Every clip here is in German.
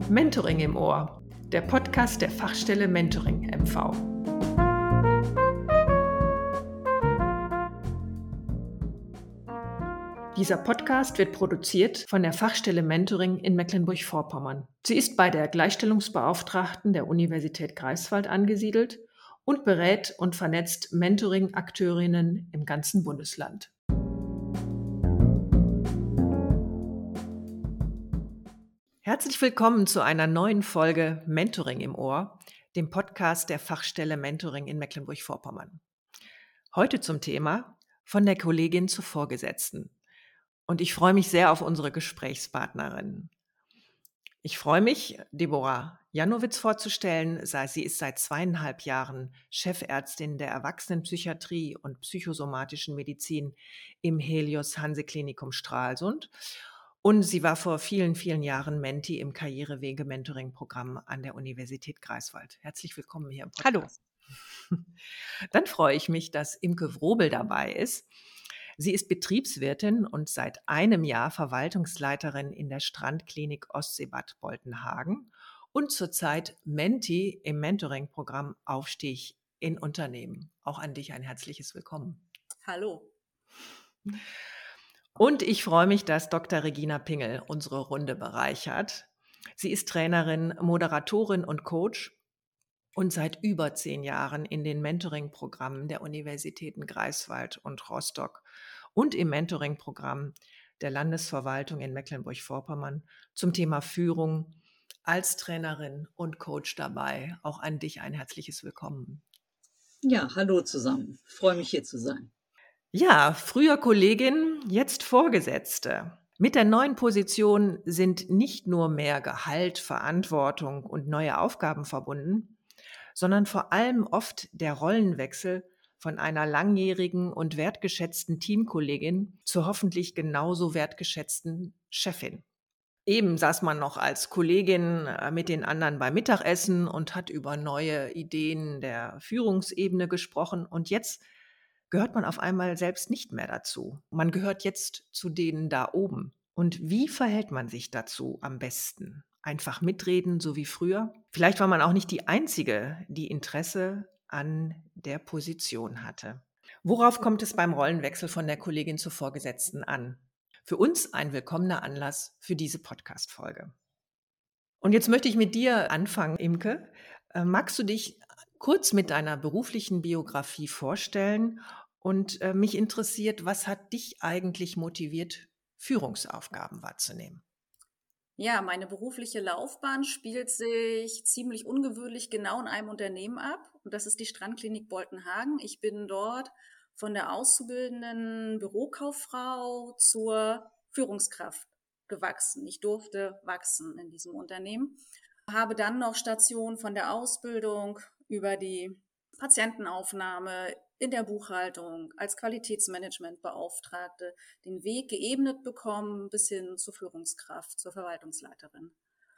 Mentoring im Ohr, der Podcast der Fachstelle Mentoring MV. Dieser Podcast wird produziert von der Fachstelle Mentoring in Mecklenburg-Vorpommern. Sie ist bei der Gleichstellungsbeauftragten der Universität Greifswald angesiedelt und berät und vernetzt Mentoring-Akteurinnen im ganzen Bundesland. Herzlich willkommen zu einer neuen Folge Mentoring im Ohr, dem Podcast der Fachstelle Mentoring in Mecklenburg-Vorpommern. Heute zum Thema von der Kollegin zur Vorgesetzten. Und ich freue mich sehr auf unsere Gesprächspartnerin. Ich freue mich, Deborah Janowitz vorzustellen. Sie ist seit 2,5 Jahren Chefärztin der Erwachsenenpsychiatrie und psychosomatischen Medizin im Helios Hanse-Klinikum Stralsund. Und sie war vor vielen, vielen Jahren Menti im Karrierewege-Mentoring-Programm an der Universität Greifswald. Herzlich willkommen hier im Podcast. Hallo. Dann freue ich mich, dass Imke Wrobel dabei ist. Sie ist Betriebswirtin und seit einem Jahr Verwaltungsleiterin in der Strandklinik Ostseebad Boltenhagen und zurzeit Menti im Mentoring-Programm Aufstieg in Unternehmen. Auch an dich ein herzliches Willkommen. Hallo. Und ich freue mich, dass Dr. Regina Pingel unsere Runde bereichert. Sie ist Trainerin, Moderatorin und Coach und seit über 10 Jahren in den Mentoring-Programmen der Universitäten Greifswald und Rostock und im Mentoring-Programm der Landesverwaltung in Mecklenburg-Vorpommern zum Thema Führung als Trainerin und Coach dabei. Auch an dich ein herzliches Willkommen. Ja, hallo zusammen. Ich freue mich, hier zu sein. Ja, früher Kollegin, jetzt Vorgesetzte. Mit der neuen Position sind nicht nur mehr Gehalt, Verantwortung und neue Aufgaben verbunden, sondern vor allem oft der Rollenwechsel von einer langjährigen und wertgeschätzten Teamkollegin zur hoffentlich genauso wertgeschätzten Chefin. Eben saß man noch als Kollegin mit den anderen beim Mittagessen und hat über neue Ideen der Führungsebene gesprochen und jetzt gehört man auf einmal selbst nicht mehr dazu. Man gehört jetzt zu denen da oben. Und wie verhält man sich dazu am besten? Einfach mitreden, so wie früher? Vielleicht war man auch nicht die Einzige, die Interesse an der Position hatte. Worauf kommt es beim Rollenwechsel von der Kollegin zur Vorgesetzten an? Für uns ein willkommener Anlass für diese Podcast-Folge. Und jetzt möchte ich mit dir anfangen, Imke. Magst du dich kurz mit deiner beruflichen Biografie vorstellen? Und mich interessiert, was hat dich eigentlich motiviert, Führungsaufgaben wahrzunehmen? Ja, meine berufliche Laufbahn spielt sich ziemlich ungewöhnlich genau in einem Unternehmen ab. Und das ist die Strandklinik Boltenhagen. Ich bin dort von der auszubildenden Bürokauffrau zur Führungskraft gewachsen. Ich durfte wachsen in diesem Unternehmen. Habe dann noch Stationen von der Ausbildung über die Patientenaufnahme in der Buchhaltung als Qualitätsmanagementbeauftragte den Weg geebnet bekommen bis hin zur Führungskraft, zur Verwaltungsleiterin.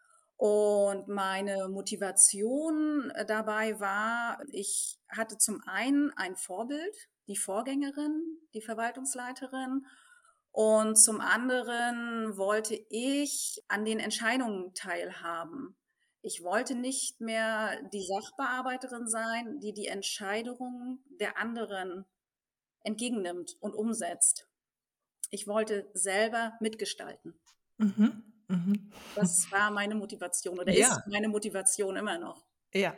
Und meine Motivation dabei war, ich hatte zum einen ein Vorbild, die Vorgängerin, die Verwaltungsleiterin, und zum anderen wollte ich an den Entscheidungen teilhaben. Ich wollte nicht mehr die Sachbearbeiterin sein, die die Entscheidungen der anderen entgegennimmt und umsetzt. Ich wollte selber mitgestalten. Mhm. Das war meine Motivation oder ist meine Motivation immer noch. Ja.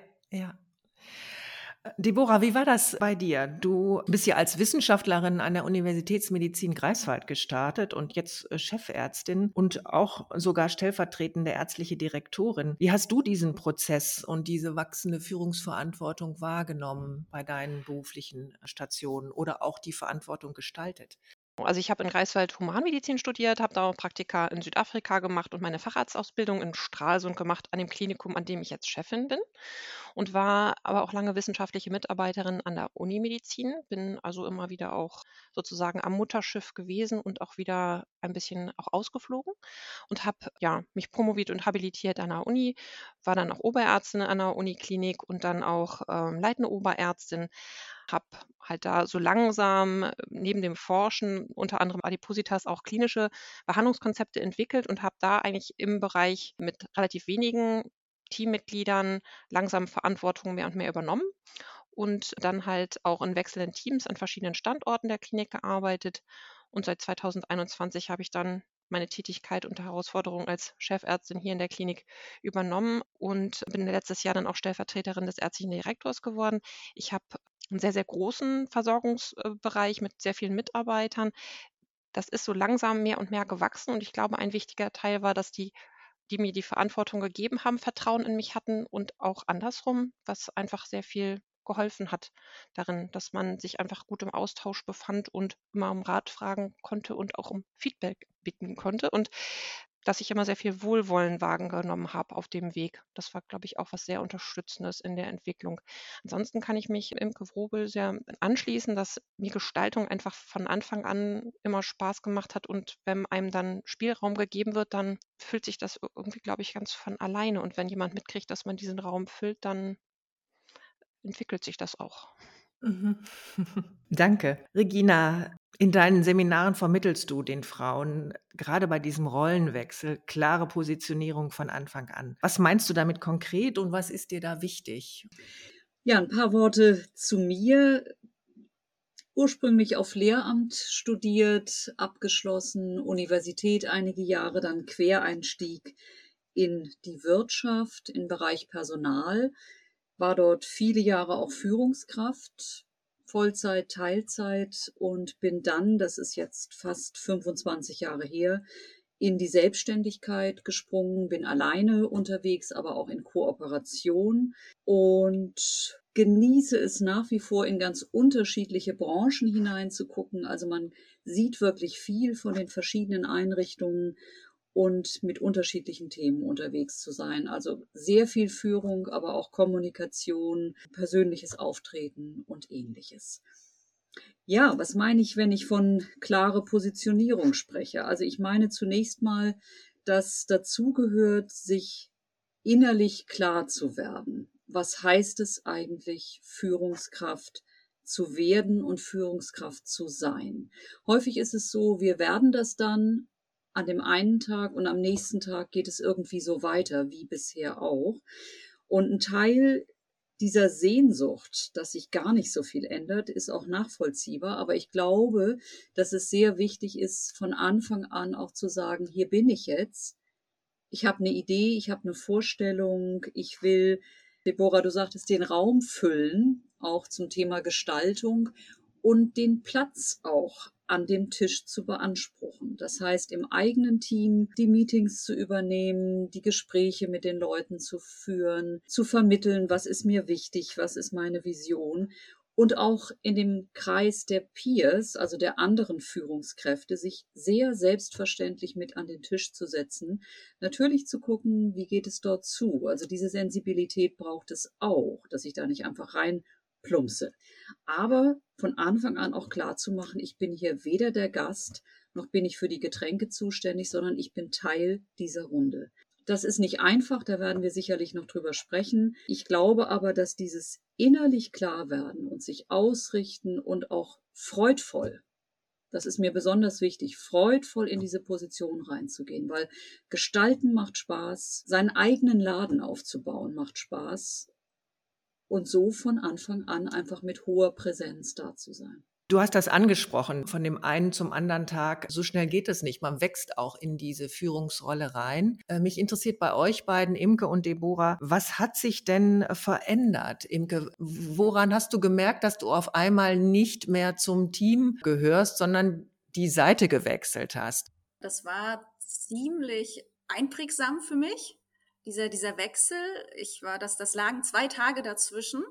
Deborah, wie war das bei dir? Du bist ja als Wissenschaftlerin an der Universitätsmedizin Greifswald gestartet und jetzt Chefärztin und auch sogar stellvertretende ärztliche Direktorin. Wie hast du diesen Prozess und diese wachsende Führungsverantwortung wahrgenommen bei deinen beruflichen Stationen oder auch die Verantwortung gestaltet? Also ich habe in Greifswald Humanmedizin studiert, habe da auch Praktika in Südafrika gemacht und meine Facharztausbildung in Stralsund gemacht, an dem Klinikum, an dem ich jetzt Chefin bin und war aber auch lange wissenschaftliche Mitarbeiterin an der Unimedizin, bin also immer wieder auch sozusagen am Mutterschiff gewesen und auch wieder ein bisschen auch ausgeflogen und habe mich promoviert und habilitiert an der Uni, war dann auch Oberärztin an der Uniklinik und dann auch leitende Oberärztin. habe halt da so langsam neben dem Forschen, unter anderem Adipositas, auch klinische Behandlungskonzepte entwickelt und habe da eigentlich im Bereich mit relativ wenigen Teammitgliedern langsam Verantwortung mehr und mehr übernommen und dann halt auch in wechselnden Teams an verschiedenen Standorten der Klinik gearbeitet. Und seit 2021 habe ich dann meine Tätigkeit und Herausforderung als Chefärztin hier in der Klinik übernommen und bin letztes Jahr dann auch Stellvertreterin des ärztlichen Direktors geworden. Ich habe einen sehr, sehr großen Versorgungsbereich mit sehr vielen Mitarbeitern. Das ist so langsam mehr und mehr gewachsen und ich glaube, ein wichtiger Teil war, dass die mir die Verantwortung gegeben haben, Vertrauen in mich hatten und auch andersrum, was einfach sehr viel geholfen hat darin, dass man sich einfach gut im Austausch befand und immer um Rat fragen konnte und auch um Feedback bitten konnte und dass ich immer sehr viel Wohlwollen wahrgenommen habe auf dem Weg. Das war, glaube ich, auch was sehr Unterstützendes in der Entwicklung. Ansonsten kann ich mich Imke Wrobel sehr anschließen, dass mir Gestaltung einfach von Anfang an immer Spaß gemacht hat und wenn einem dann Spielraum gegeben wird, dann füllt sich das irgendwie, glaube ich, ganz von alleine. Und wenn jemand mitkriegt, dass man diesen Raum füllt, dann entwickelt sich das auch. Mhm. Danke. Regina, in deinen Seminaren vermittelst du den Frauen gerade bei diesem Rollenwechsel klare Positionierung von Anfang an. Was meinst du damit konkret und was ist dir da wichtig? Ja, ein paar Worte zu mir. Ursprünglich auf Lehramt studiert, abgeschlossen, Universität einige Jahre, dann Quereinstieg in die Wirtschaft, im Bereich Personal, war dort viele Jahre auch Führungskraft, Vollzeit, Teilzeit und bin dann, das ist jetzt fast 25 Jahre her, in die Selbstständigkeit gesprungen, bin alleine unterwegs, aber auch in Kooperation und genieße es nach wie vor in ganz unterschiedliche Branchen hineinzugucken. Also man sieht wirklich viel von den verschiedenen Einrichtungen und mit unterschiedlichen Themen unterwegs zu sein. Also sehr viel Führung, aber auch Kommunikation, persönliches Auftreten und ähnliches. Ja, was meine ich, wenn ich von klare Positionierung spreche? Also ich meine zunächst mal, dass dazu gehört, sich innerlich klar zu werden. Was heißt es eigentlich, Führungskraft zu werden und Führungskraft zu sein? Häufig ist es so, wir werden das dann an dem einen Tag und am nächsten Tag geht es irgendwie so weiter wie bisher auch. Und ein Teil dieser Sehnsucht, dass sich gar nicht so viel ändert, ist auch nachvollziehbar. Aber ich glaube, dass es sehr wichtig ist, von Anfang an auch zu sagen, hier bin ich jetzt. Ich habe eine Idee, ich habe eine Vorstellung, ich will, Deborah, du sagtest, den Raum füllen, auch zum Thema Gestaltung und den Platz auch an dem Tisch zu beanspruchen. Das heißt, im eigenen Team die Meetings zu übernehmen, die Gespräche mit den Leuten zu führen, zu vermitteln, was ist mir wichtig, was ist meine Vision und auch in dem Kreis der Peers, also der anderen Führungskräfte, sich sehr selbstverständlich mit an den Tisch zu setzen. Natürlich zu gucken, wie geht es dort zu. Also diese Sensibilität braucht es auch, dass ich da nicht einfach rein plumpse. Aber von Anfang an auch klar zu machen, ich bin hier weder der Gast, noch bin ich für die Getränke zuständig, sondern ich bin Teil dieser Runde. Das ist nicht einfach, da werden wir sicherlich noch drüber sprechen. Ich glaube aber, dass dieses innerlich klar werden und sich ausrichten und auch freudvoll, das ist mir besonders wichtig, freudvoll in diese Position reinzugehen, weil Gestalten macht Spaß, seinen eigenen Laden aufzubauen macht Spaß und so von Anfang an einfach mit hoher Präsenz da zu sein. Du hast das angesprochen, von dem einen zum anderen Tag. So schnell geht es nicht. Man wächst auch in diese Führungsrolle rein. Mich interessiert bei euch beiden, Imke und Deborah, was hat sich denn verändert? Imke, woran hast du gemerkt, dass du auf einmal nicht mehr zum Team gehörst, sondern die Seite gewechselt hast? Das war ziemlich einprägsam für mich, dieser Wechsel. Das lagen 2 Tage dazwischen,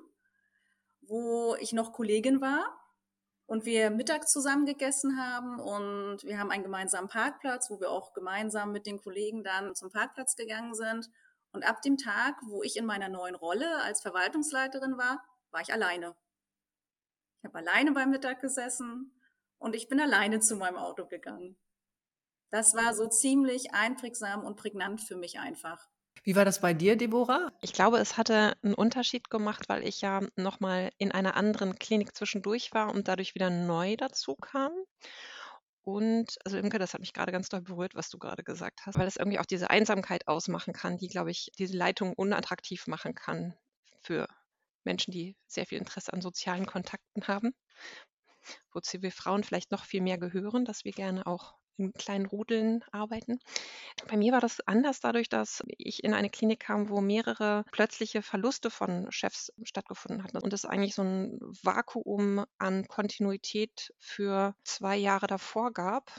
wo ich noch Kollegin war und wir Mittag zusammen gegessen haben und wir haben einen gemeinsamen Parkplatz, wo wir auch gemeinsam mit den Kollegen dann zum Parkplatz gegangen sind. Und ab dem Tag, wo ich in meiner neuen Rolle als Verwaltungsleiterin war ich alleine. Ich habe alleine beim Mittag gesessen und ich bin alleine zu meinem Auto gegangen. Das war so ziemlich einprägsam und prägnant für mich einfach. Wie war das bei dir, Deborah? Ich glaube, es hatte einen Unterschied gemacht, weil ich ja noch mal in einer anderen Klinik zwischendurch war und dadurch wieder neu dazu kam. Und also Imke, das hat mich gerade ganz doll berührt, was du gerade gesagt hast, weil es irgendwie auch diese Einsamkeit ausmachen kann, die, glaube ich, diese Leitung unattraktiv machen kann für Menschen, die sehr viel Interesse an sozialen Kontakten haben, wozu wir Frauen vielleicht noch viel mehr gehören, dass wir gerne auch in kleinen Rudeln arbeiten. Bei mir war das anders dadurch, dass ich in eine Klinik kam, wo mehrere plötzliche Verluste von Chefs stattgefunden hatten und es eigentlich so ein Vakuum an Kontinuität für 2 Jahre davor gab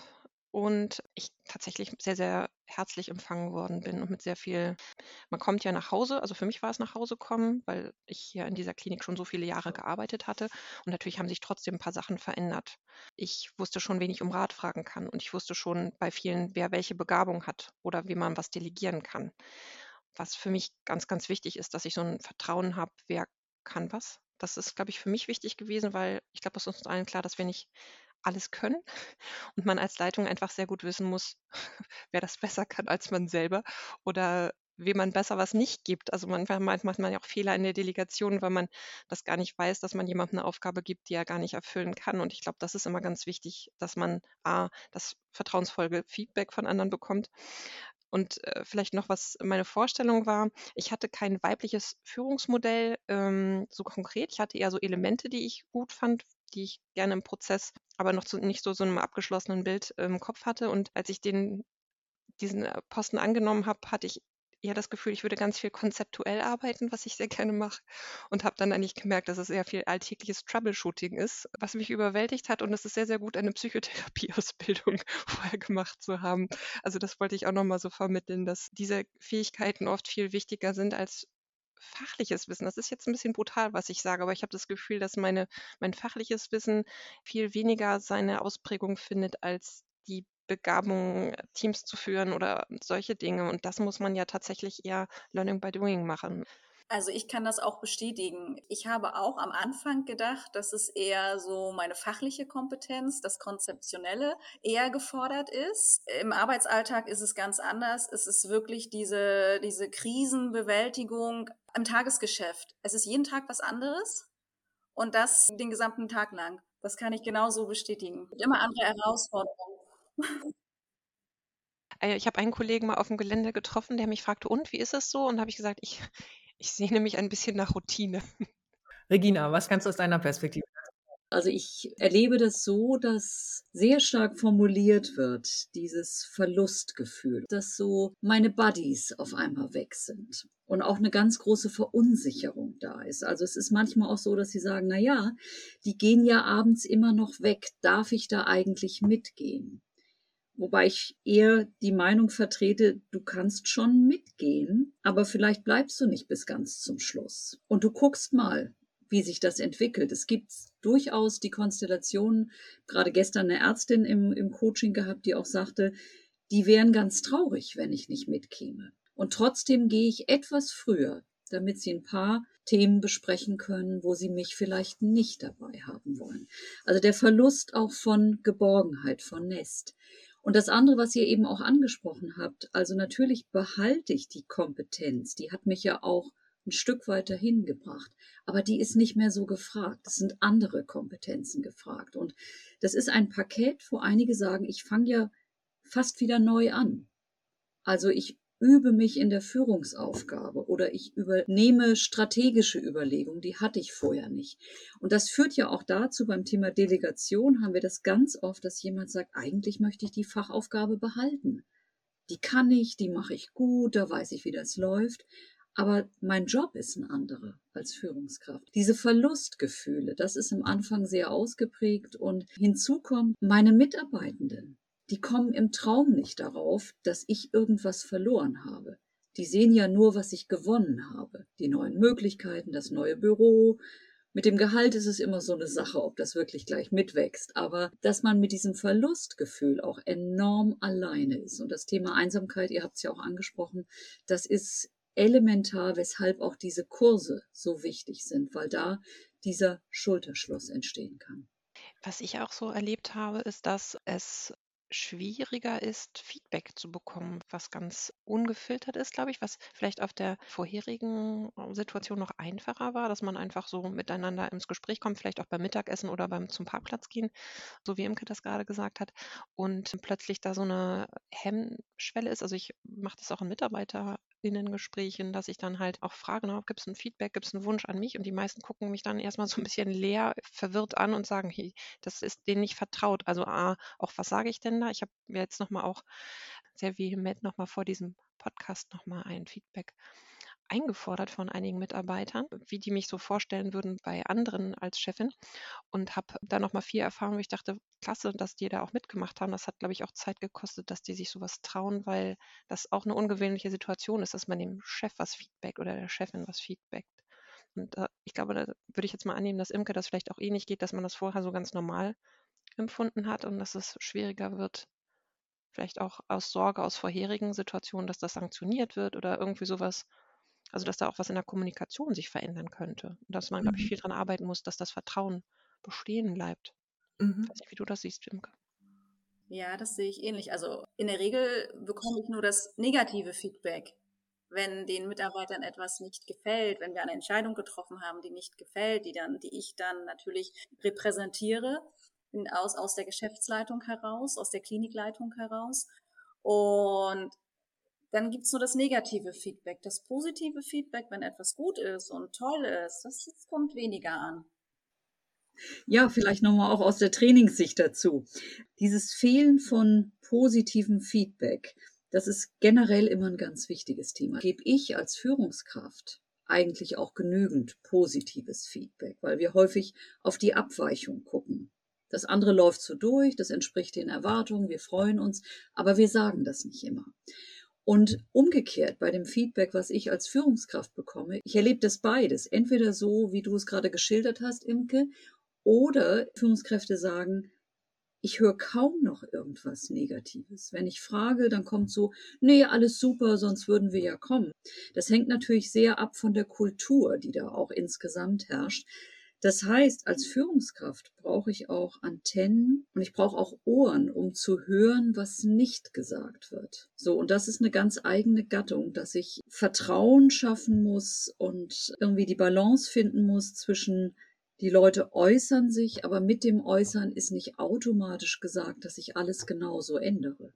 und ich tatsächlich sehr, sehr herzlich empfangen worden bin und mit sehr viel man kommt ja nach Hause, also für mich war es nach Hause kommen, weil ich hier in dieser Klinik schon so viele Jahre gearbeitet hatte und natürlich haben sich trotzdem ein paar Sachen verändert. Ich wusste schon, wen ich um Rat fragen kann und ich wusste schon bei vielen, wer welche Begabung hat oder wie man was delegieren kann. Was für mich ganz, ganz wichtig ist, dass ich so ein Vertrauen habe, wer kann was. Das ist, glaube ich, für mich wichtig gewesen, weil ich glaube, es ist uns allen klar, dass wir nicht alles können und man als Leitung einfach sehr gut wissen muss, wer das besser kann als man selber oder wem man besser was nicht gibt. Also manchmal macht man ja auch Fehler in der Delegation, weil man das gar nicht weiß, dass man jemandem eine Aufgabe gibt, die er gar nicht erfüllen kann. Und ich glaube, das ist immer ganz wichtig, dass man das vertrauensvolle Feedback von anderen bekommt. Und vielleicht noch, was meine Vorstellung war. Ich hatte kein weibliches Führungsmodell so konkret. Ich hatte eher so Elemente, die ich gut fand, die ich gerne im Prozess, aber noch nicht so einem abgeschlossenen Bild im Kopf hatte. Und als ich diesen Posten angenommen habe, hatte ich eher das Gefühl, ich würde ganz viel konzeptuell arbeiten, was ich sehr gerne mache und habe dann eigentlich gemerkt, dass es sehr viel alltägliches Troubleshooting ist, was mich überwältigt hat und es ist sehr, sehr gut, eine Psychotherapieausbildung vorher gemacht zu haben. Also das wollte ich auch nochmal so vermitteln, dass diese Fähigkeiten oft viel wichtiger sind als fachliches Wissen. Das ist jetzt ein bisschen brutal, was ich sage, aber ich habe das Gefühl, dass mein fachliches Wissen viel weniger seine Ausprägung findet als die Begabung, Teams zu führen oder solche Dinge. Und das muss man ja tatsächlich eher Learning by Doing machen. Also ich kann das auch bestätigen. Ich habe auch am Anfang gedacht, dass es eher so meine fachliche Kompetenz, das Konzeptionelle eher gefordert ist. Im Arbeitsalltag ist es ganz anders. Es ist wirklich diese Krisenbewältigung im Tagesgeschäft. Es ist jeden Tag was anderes und das den gesamten Tag lang. Das kann ich genauso bestätigen. Immer andere Herausforderungen. Ich habe einen Kollegen mal auf dem Gelände getroffen, der mich fragte, und wie ist es so? Und da habe ich gesagt, ich sehne mich ein bisschen nach Routine. Regina, was kannst du aus deiner Perspektive? Also ich erlebe das so, dass sehr stark formuliert wird, dieses Verlustgefühl, dass so meine Buddies auf einmal weg sind und auch eine ganz große Verunsicherung da ist. Also es ist manchmal auch so, dass sie sagen, na ja, die gehen ja abends immer noch weg. Darf ich da eigentlich mitgehen? Wobei ich eher die Meinung vertrete, du kannst schon mitgehen, aber vielleicht bleibst du nicht bis ganz zum Schluss. Und du guckst mal, wie sich das entwickelt. Es gibt durchaus die Konstellationen, gerade gestern eine Ärztin im Coaching gehabt, die auch sagte, die wären ganz traurig, wenn ich nicht mitkäme. Und trotzdem gehe ich etwas früher, damit sie ein paar Themen besprechen können, wo sie mich vielleicht nicht dabei haben wollen. Also der Verlust auch von Geborgenheit, von Nest. Und das andere, was ihr eben auch angesprochen habt, also natürlich behalte ich die Kompetenz, die hat mich ja auch ein Stück weiter hingebracht, aber die ist nicht mehr so gefragt. Es sind andere Kompetenzen gefragt. Und das ist ein Paket, wo einige sagen, ich fange ja fast wieder neu an. Also ich übe mich in der Führungsaufgabe oder ich übernehme strategische Überlegungen, die hatte ich vorher nicht. Und das führt ja auch dazu, beim Thema Delegation haben wir das ganz oft, dass jemand sagt, eigentlich möchte ich die Fachaufgabe behalten. Die kann ich, die mache ich gut, da weiß ich, wie das läuft. Aber mein Job ist ein anderer als Führungskraft. Diese Verlustgefühle, das ist am Anfang sehr ausgeprägt und hinzu kommt meine Mitarbeitenden. Die kommen im Traum nicht darauf, dass ich irgendwas verloren habe. Die sehen ja nur, was ich gewonnen habe. Die neuen Möglichkeiten, das neue Büro. Mit dem Gehalt ist es immer so eine Sache, ob das wirklich gleich mitwächst. Aber dass man mit diesem Verlustgefühl auch enorm alleine ist. Und das Thema Einsamkeit, ihr habt es ja auch angesprochen, das ist elementar, weshalb auch diese Kurse so wichtig sind, weil da dieser Schulterschluss entstehen kann. Was ich auch so erlebt habe, ist, dass es schwieriger ist, Feedback zu bekommen, was ganz ungefiltert ist, glaube ich, was vielleicht auf der vorherigen Situation noch einfacher war, dass man einfach so miteinander ins Gespräch kommt, vielleicht auch beim Mittagessen oder beim zum Parkplatz gehen, so wie Imke das gerade gesagt hat, und plötzlich da so eine Hemmschwelle ist. Also ich mache das auch in MitarbeiterInnen-Gesprächen, dass ich dann halt auch frage, gibt es ein Feedback, gibt es einen Wunsch an mich? Und die meisten gucken mich dann erstmal so ein bisschen leer, verwirrt an und sagen, hey, das ist denen nicht vertraut. Also auch was sage ich denn da? Ich habe mir jetzt nochmal auch sehr vehement nochmal vor diesem Podcast nochmal ein Feedback eingefordert von einigen Mitarbeitern, wie die mich so vorstellen würden bei anderen als Chefin, und habe da nochmal viel Erfahrung, wo ich dachte, klasse, dass die da auch mitgemacht haben. Das hat, glaube ich, auch Zeit gekostet, dass die sich sowas trauen, weil das auch eine ungewöhnliche Situation ist, dass man dem Chef was feedbackt oder der Chefin was feedbackt. Und ich glaube, da würde ich jetzt mal annehmen, dass Imke das vielleicht auch ähnlich geht, dass man das vorher so ganz normal empfunden hat und dass es schwieriger wird, vielleicht auch aus Sorge aus vorherigen Situationen, dass das sanktioniert wird oder irgendwie sowas. Also, dass da auch was in der Kommunikation sich verändern könnte. Und dass man, glaube ich, Mhm. viel dran arbeiten muss, dass das Vertrauen bestehen bleibt. Ich Mhm. weiß nicht, wie du das siehst, Imke. Ja, das sehe ich ähnlich. Also in der Regel bekomme ich nur das negative Feedback, wenn den Mitarbeitern etwas nicht gefällt, wenn wir eine Entscheidung getroffen haben, die nicht gefällt, die ich dann natürlich repräsentiere aus der Geschäftsleitung heraus, aus der Klinikleitung heraus. Und dann gibt's nur das negative Feedback. Das positive Feedback, wenn etwas gut ist und toll ist, das kommt weniger an. Ja, vielleicht nochmal auch aus der Trainingssicht dazu. Dieses Fehlen von positivem Feedback, das ist generell immer ein ganz wichtiges Thema. Gebe ich als Führungskraft eigentlich auch genügend positives Feedback, weil wir häufig auf die Abweichung gucken. Das andere läuft so durch, das entspricht den Erwartungen, wir freuen uns, aber wir sagen das nicht immer. Und umgekehrt bei dem Feedback, was ich als Führungskraft bekomme, ich erlebe das beides. Entweder so, wie du es gerade geschildert hast, Imke, oder Führungskräfte sagen, ich höre kaum noch irgendwas Negatives. Wenn ich frage, dann kommt so, nee, alles super, sonst würden wir ja kommen. Das hängt natürlich sehr ab von der Kultur, die da auch insgesamt herrscht. Das heißt, als Führungskraft brauche ich auch Antennen und ich brauche auch Ohren, um zu hören, was nicht gesagt wird. So, und das ist eine ganz eigene Gattung, dass ich Vertrauen schaffen muss und irgendwie die Balance finden muss zwischen die Leute äußern sich, aber mit dem Äußern ist nicht automatisch gesagt, dass ich alles genauso ändere.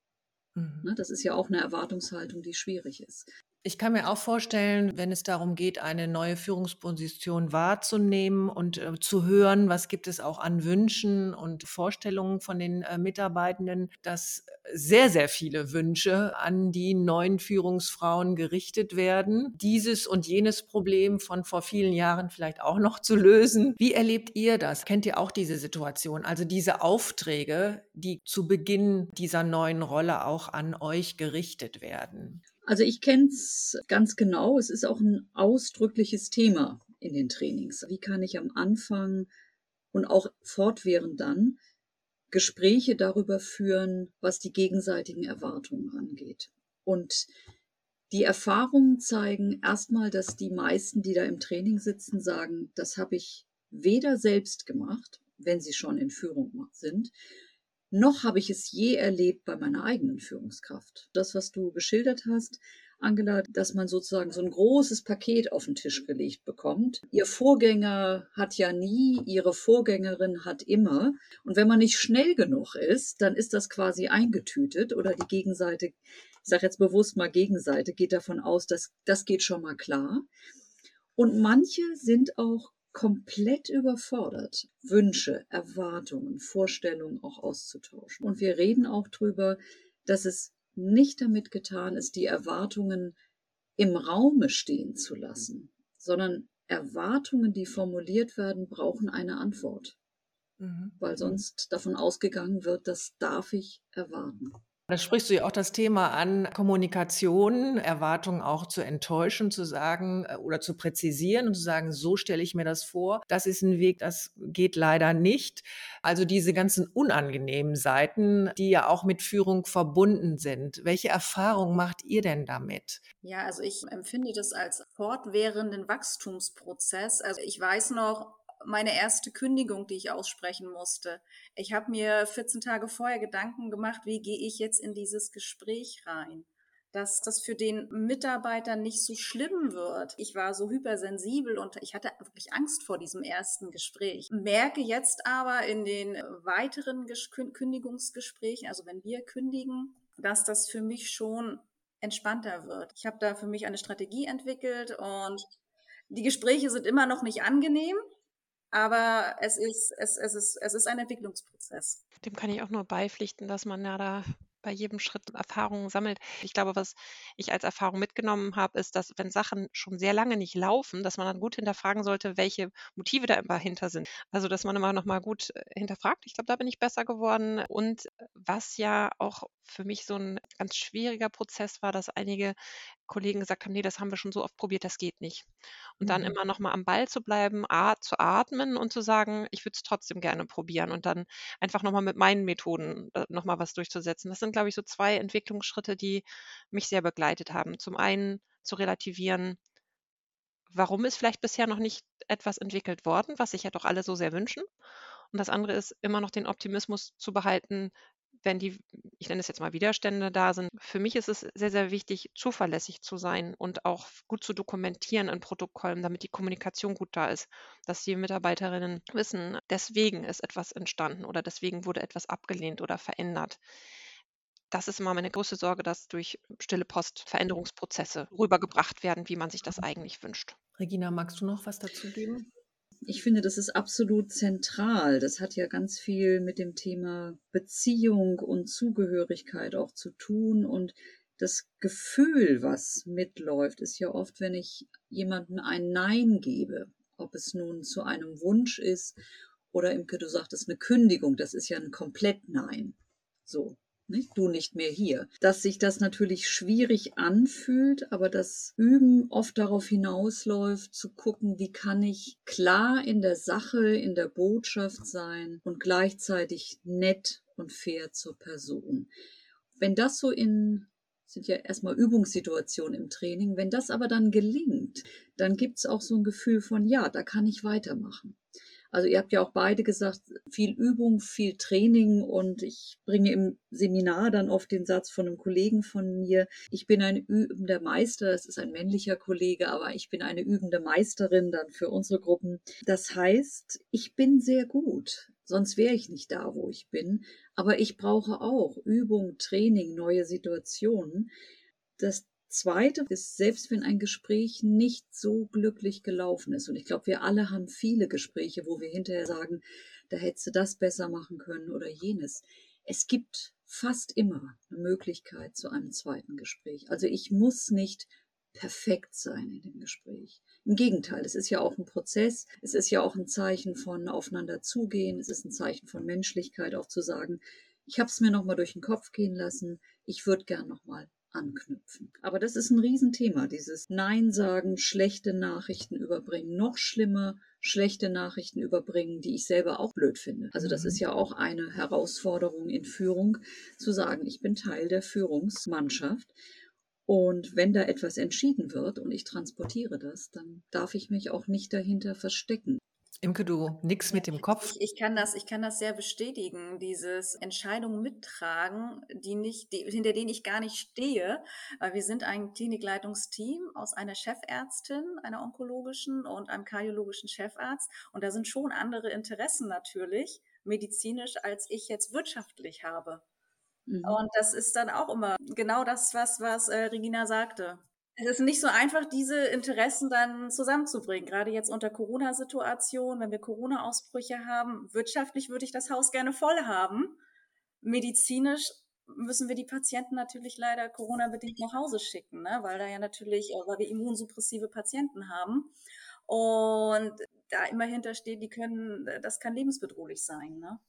Mhm. Das ist ja auch eine Erwartungshaltung, die schwierig ist. Ich kann mir auch vorstellen, wenn es darum geht, eine neue Führungsposition wahrzunehmen und zu hören, was gibt es auch an Wünschen und Vorstellungen von den Mitarbeitenden, dass sehr, sehr viele Wünsche an die neuen Führungsfrauen gerichtet werden, dieses und jenes Problem von vor vielen Jahren vielleicht auch noch zu lösen. Wie erlebt ihr das? Kennt ihr auch diese Situation? Also diese Aufträge, die zu Beginn dieser neuen Rolle auch an euch gerichtet werden? Also ich kenne es ganz genau. Es ist auch ein ausdrückliches Thema in den Trainings. Wie kann ich am Anfang und auch fortwährend dann Gespräche darüber führen, was die gegenseitigen Erwartungen angeht? Und die Erfahrungen zeigen erstmal, dass die meisten, die da im Training sitzen, sagen, das habe ich weder selbst gemacht, wenn sie schon in Führung sind, noch habe ich es je erlebt bei meiner eigenen Führungskraft. Das, was du geschildert hast, Angela, dass man sozusagen so ein großes Paket auf den Tisch gelegt bekommt. Ihr Vorgänger hat ja nie, ihre Vorgängerin hat immer. Und wenn man nicht schnell genug ist, dann ist das quasi eingetütet oder die Gegenseite, ich sage jetzt bewusst mal Gegenseite, geht davon aus, dass das geht schon mal klar. Und manche sind auch komplett überfordert, Wünsche, Erwartungen, Vorstellungen auch auszutauschen. Und wir reden auch drüber, dass es nicht damit getan ist, die Erwartungen im Raume stehen zu lassen, sondern Erwartungen, die formuliert werden, brauchen eine Antwort, weil sonst davon ausgegangen wird, das darf ich erwarten. Da sprichst du ja auch das Thema an, Kommunikation, Erwartungen auch zu enttäuschen, zu sagen oder zu präzisieren und zu sagen, so stelle ich mir das vor. Das ist ein Weg, das geht leider nicht. Also diese ganzen unangenehmen Seiten, die ja auch mit Führung verbunden sind. Welche Erfahrungen macht ihr denn damit? Ja, also ich empfinde das als fortwährenden Wachstumsprozess. Also ich weiß noch, meine erste Kündigung, die ich aussprechen musste. Ich habe mir 14 Tage vorher Gedanken gemacht, wie gehe ich jetzt in dieses Gespräch rein? Dass das für den Mitarbeiter nicht so schlimm wird. Ich war so hypersensibel und ich hatte wirklich Angst vor diesem ersten Gespräch. Merke jetzt aber in den weiteren Kündigungsgesprächen, also wenn wir kündigen, dass das für mich schon entspannter wird. Ich habe da für mich eine Strategie entwickelt und die Gespräche sind immer noch nicht angenehm, aber es ist ein Entwicklungsprozess. Dem kann ich auch nur beipflichten, dass man ja da bei jedem Schritt Erfahrungen sammelt. Ich glaube, was ich als Erfahrung mitgenommen habe, ist, dass wenn Sachen schon sehr lange nicht laufen, dass man dann gut hinterfragen sollte, welche Motive da dahinter sind. Also, dass man immer noch mal gut hinterfragt. Ich glaube, da bin ich besser geworden. Und was ja auch für mich so ein ganz schwieriger Prozess war, dass einige Kollegen gesagt haben, nee, das haben wir schon so oft probiert, das geht nicht. Und dann immer noch mal am Ball zu bleiben, zu atmen und zu sagen, ich würde es trotzdem gerne probieren und dann einfach noch mal mit meinen Methoden noch mal was durchzusetzen. Das sind, glaube ich, so 2 Entwicklungsschritte, die mich sehr begleitet haben. Zum einen zu relativieren, warum ist vielleicht bisher noch nicht etwas entwickelt worden, was sich ja doch alle so sehr wünschen. Und das andere ist, immer noch den Optimismus zu behalten, wenn die, ich nenne es jetzt mal Widerstände da sind. Für mich ist es sehr, sehr wichtig, zuverlässig zu sein und auch gut zu dokumentieren in Protokollen, damit die Kommunikation gut da ist, dass die Mitarbeiterinnen wissen, deswegen ist etwas entstanden oder deswegen wurde etwas abgelehnt oder verändert. Das ist immer meine größte Sorge, dass durch stille Post Veränderungsprozesse rübergebracht werden, wie man sich das eigentlich wünscht. Regina, magst du noch was dazu geben? Ich finde, das ist absolut zentral. Das hat ja ganz viel mit dem Thema Beziehung und Zugehörigkeit auch zu tun. Und das Gefühl, was mitläuft, ist ja oft, wenn ich jemandem ein Nein gebe, ob es nun zu einem Wunsch ist oder Imke, du sagtest eine Kündigung, das ist ja ein Komplett-Nein. So. Nicht? Du nicht mehr hier. Dass sich das natürlich schwierig anfühlt, aber das Üben oft darauf hinausläuft, zu gucken, wie kann ich klar in der Sache, in der Botschaft sein und gleichzeitig nett und fair zur Person. Wenn das so sind ja erstmal Übungssituationen im Training, wenn das aber dann gelingt, dann gibt es auch so ein Gefühl von, ja, da kann ich weitermachen. Also ihr habt ja auch beide gesagt, viel Übung, viel Training und ich bringe im Seminar dann oft den Satz von einem Kollegen von mir, ich bin ein übender Meister, es ist ein männlicher Kollege, aber ich bin eine übende Meisterin dann für unsere Gruppen. Das heißt, ich bin sehr gut, sonst wäre ich nicht da, wo ich bin, aber ich brauche auch Übung, Training, neue Situationen. Das Zweite ist, selbst wenn ein Gespräch nicht so glücklich gelaufen ist, und ich glaube, wir alle haben viele Gespräche, wo wir hinterher sagen, da hättest du das besser machen können oder jenes. Es gibt fast immer eine Möglichkeit zu einem zweiten Gespräch. Also ich muss nicht perfekt sein in dem Gespräch. Im Gegenteil, es ist ja auch ein Prozess, es ist ja auch ein Zeichen von aufeinander zugehen, es ist ein Zeichen von Menschlichkeit, auch zu sagen, ich habe es mir nochmal durch den Kopf gehen lassen, ich würde gern nochmal anknüpfen. Aber das ist ein Riesenthema, dieses Nein sagen, schlechte Nachrichten überbringen, noch schlimmer, schlechte Nachrichten überbringen, die ich selber auch blöd finde. Also das ist ja auch eine Herausforderung in Führung, zu sagen, ich bin Teil der Führungsmannschaft. Und wenn da etwas entschieden wird und ich transportiere das, dann darf ich mich auch nicht dahinter verstecken. Imke, du nix mit dem Kopf. Ich kann das sehr bestätigen, dieses Entscheidungen mittragen, hinter denen ich gar nicht stehe, weil wir sind ein Klinikleitungsteam aus einer Chefärztin, einer onkologischen und einem kardiologischen Chefarzt und da sind schon andere Interessen natürlich, medizinisch, als ich jetzt wirtschaftlich habe. Und das ist dann auch immer genau das, was Regina sagte. Es ist nicht so einfach, diese Interessen dann zusammenzubringen. Gerade jetzt unter Corona-Situation, wenn wir Corona-Ausbrüche haben. Wirtschaftlich würde ich das Haus gerne voll haben. Medizinisch müssen wir die Patienten natürlich leider Corona-bedingt nach Hause schicken, ne? Weil weil wir immunsuppressive Patienten haben. Und da immer hintersteht, das kann lebensbedrohlich sein, ne?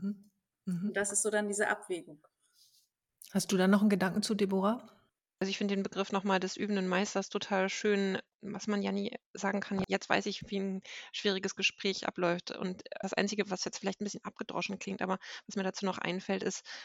Und das ist so dann diese Abwägung. Hast du da noch einen Gedanken zu, Deborah? Also ich finde den Begriff nochmal des übenden Meisters total schön, was man ja nie sagen kann, jetzt weiß ich, wie ein schwieriges Gespräch abläuft. Und das Einzige, was jetzt vielleicht ein bisschen abgedroschen klingt, aber was mir dazu noch einfällt, ist,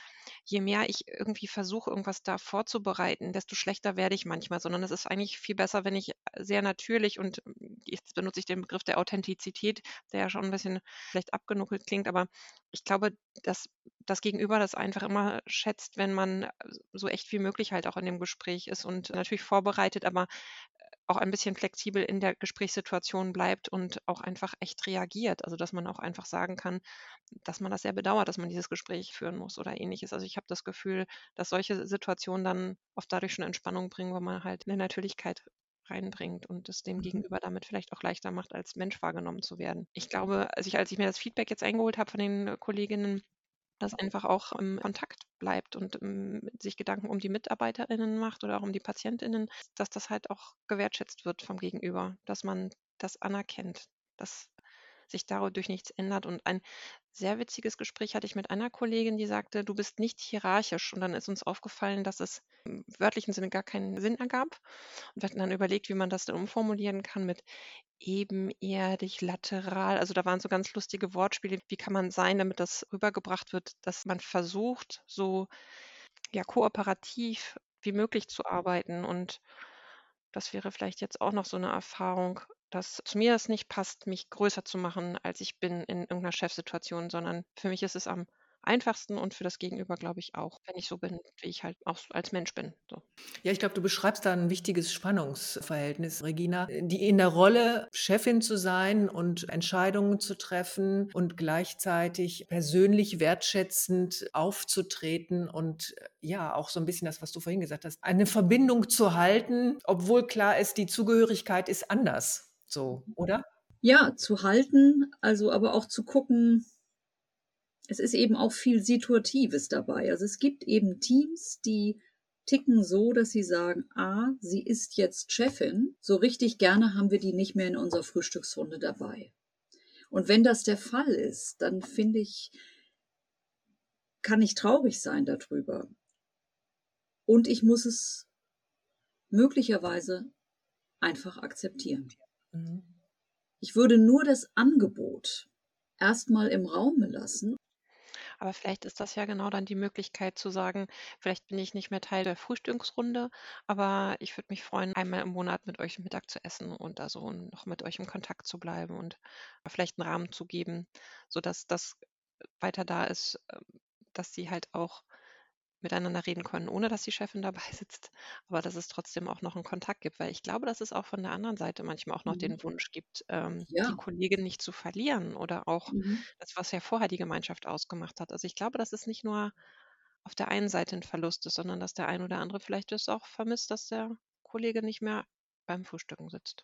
je mehr ich irgendwie versuche, irgendwas da vorzubereiten, desto schlechter werde ich manchmal, sondern es ist eigentlich viel besser, wenn ich sehr natürlich und jetzt benutze ich den Begriff der Authentizität, der ja schon ein bisschen vielleicht abgenuckelt klingt, aber ich glaube, dass das Gegenüber das einfach immer schätzt, wenn man so echt wie möglich halt auch in dem Gespräch ist und natürlich vorbereitet, aber auch ein bisschen flexibel in der Gesprächssituation bleibt und auch einfach echt reagiert. Also, dass man auch einfach sagen kann, dass man das sehr bedauert, dass man dieses Gespräch führen muss oder Ähnliches. Also, ich habe das Gefühl, dass solche Situationen dann oft dadurch schon Entspannung bringen, weil man halt 'ne Natürlichkeit reinbringt und es dem Mhm. Gegenüber damit vielleicht auch leichter macht, als Mensch wahrgenommen zu werden. Ich glaube, als ich mir das Feedback jetzt eingeholt habe von den Kolleginnen, dass einfach auch im Kontakt bleibt und, sich Gedanken um die MitarbeiterInnen macht oder auch um die PatientInnen, dass das halt auch gewertschätzt wird vom Gegenüber, dass man das anerkennt, dass sich dadurch nichts ändert. Und ein sehr witziges Gespräch hatte ich mit einer Kollegin, die sagte: „Du bist nicht hierarchisch.“ Und dann ist uns aufgefallen, dass es im wörtlichen Sinne gar keinen Sinn ergab. Und wir hatten dann überlegt, wie man das denn umformulieren kann mit ebenerdig, lateral. Also, da waren so ganz lustige Wortspiele. Wie kann man sein, damit das rübergebracht wird, dass man versucht, so, ja, kooperativ wie möglich zu arbeiten. Und das wäre vielleicht jetzt auch noch so eine Erfahrung, dass zu mir es nicht passt, mich größer zu machen, als ich bin in irgendeiner Chefsituation, sondern für mich ist es am einfachsten und für das Gegenüber, glaube ich, auch, wenn ich so bin, wie ich halt auch als Mensch bin, so. Ja, ich glaube, du beschreibst da ein wichtiges Spannungsverhältnis, Regina, die in der Rolle, Chefin zu sein und Entscheidungen zu treffen und gleichzeitig persönlich wertschätzend aufzutreten und, ja, auch so ein bisschen das, was du vorhin gesagt hast, eine Verbindung zu halten, obwohl klar ist, die Zugehörigkeit ist anders so, oder? Ja, zu halten, also aber auch zu gucken, es ist eben auch viel Situatives dabei. Also, es gibt eben Teams, die ticken so, dass sie sagen: „Ah, sie ist jetzt Chefin. So richtig gerne haben wir die nicht mehr in unserer Frühstücksrunde dabei.“ Und wenn das der Fall ist, dann finde ich, kann ich traurig sein darüber. Und ich muss es möglicherweise einfach akzeptieren. Mhm. Ich würde nur das Angebot erst mal im Raume lassen. Aber vielleicht ist das ja genau dann die Möglichkeit zu sagen: „Vielleicht bin ich nicht mehr Teil der Frühstücksrunde, aber ich würde mich freuen, einmal im Monat mit euch Mittag zu essen und da so noch mit euch im Kontakt zu bleiben und vielleicht einen Rahmen zu geben, sodass das weiter da ist, dass sie halt auch miteinander reden können, ohne dass die Chefin dabei sitzt, aber dass es trotzdem auch noch einen Kontakt gibt.“ Weil ich glaube, dass es auch von der anderen Seite manchmal auch noch Mhm. den Wunsch gibt, die Ja. Kollegin nicht zu verlieren oder auch Mhm. das, was ja vorher die Gemeinschaft ausgemacht hat. Also, ich glaube, dass es nicht nur auf der einen Seite ein Verlust ist, sondern dass der ein oder andere vielleicht es auch vermisst, dass der Kollege nicht mehr beim Frühstücken sitzt.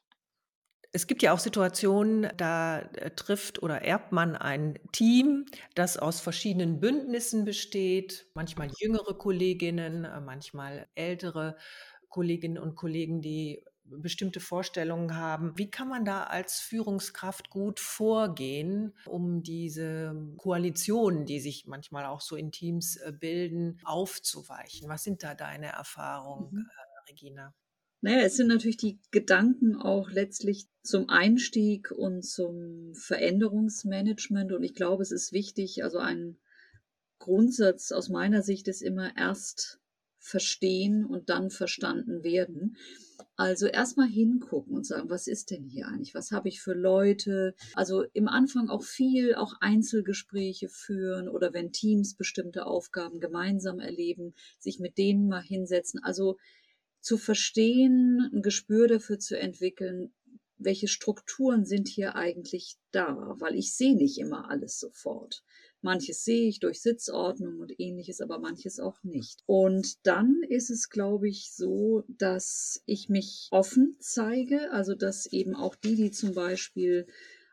Es gibt ja auch Situationen, da, trifft oder erbt man ein Team, das aus verschiedenen Bündnissen besteht, manchmal jüngere Kolleginnen, manchmal ältere Kolleginnen und Kollegen, die bestimmte Vorstellungen haben. Wie kann man da als Führungskraft gut vorgehen, um diese Koalitionen, die sich manchmal auch so in Teams, bilden, aufzuweichen? Was sind da deine Erfahrungen, Mhm. Regina? Na ja, es sind natürlich die Gedanken auch letztlich zum Einstieg und zum Veränderungsmanagement. Und ich glaube, es ist wichtig, also ein Grundsatz aus meiner Sicht ist immer erst verstehen und dann verstanden werden. Also erst mal hingucken und sagen: „Was ist denn hier eigentlich? Was habe ich für Leute?“ Also im Anfang auch viel auch Einzelgespräche führen oder wenn Teams bestimmte Aufgaben gemeinsam erleben, sich mit denen mal hinsetzen. Also zu verstehen, ein Gespür dafür zu entwickeln, welche Strukturen sind hier eigentlich da? Weil ich sehe nicht immer alles sofort. Manches sehe ich durch Sitzordnung und Ähnliches, aber manches auch nicht. Und dann ist es, glaube ich, so, dass ich mich offen zeige, also dass eben auch die zum Beispiel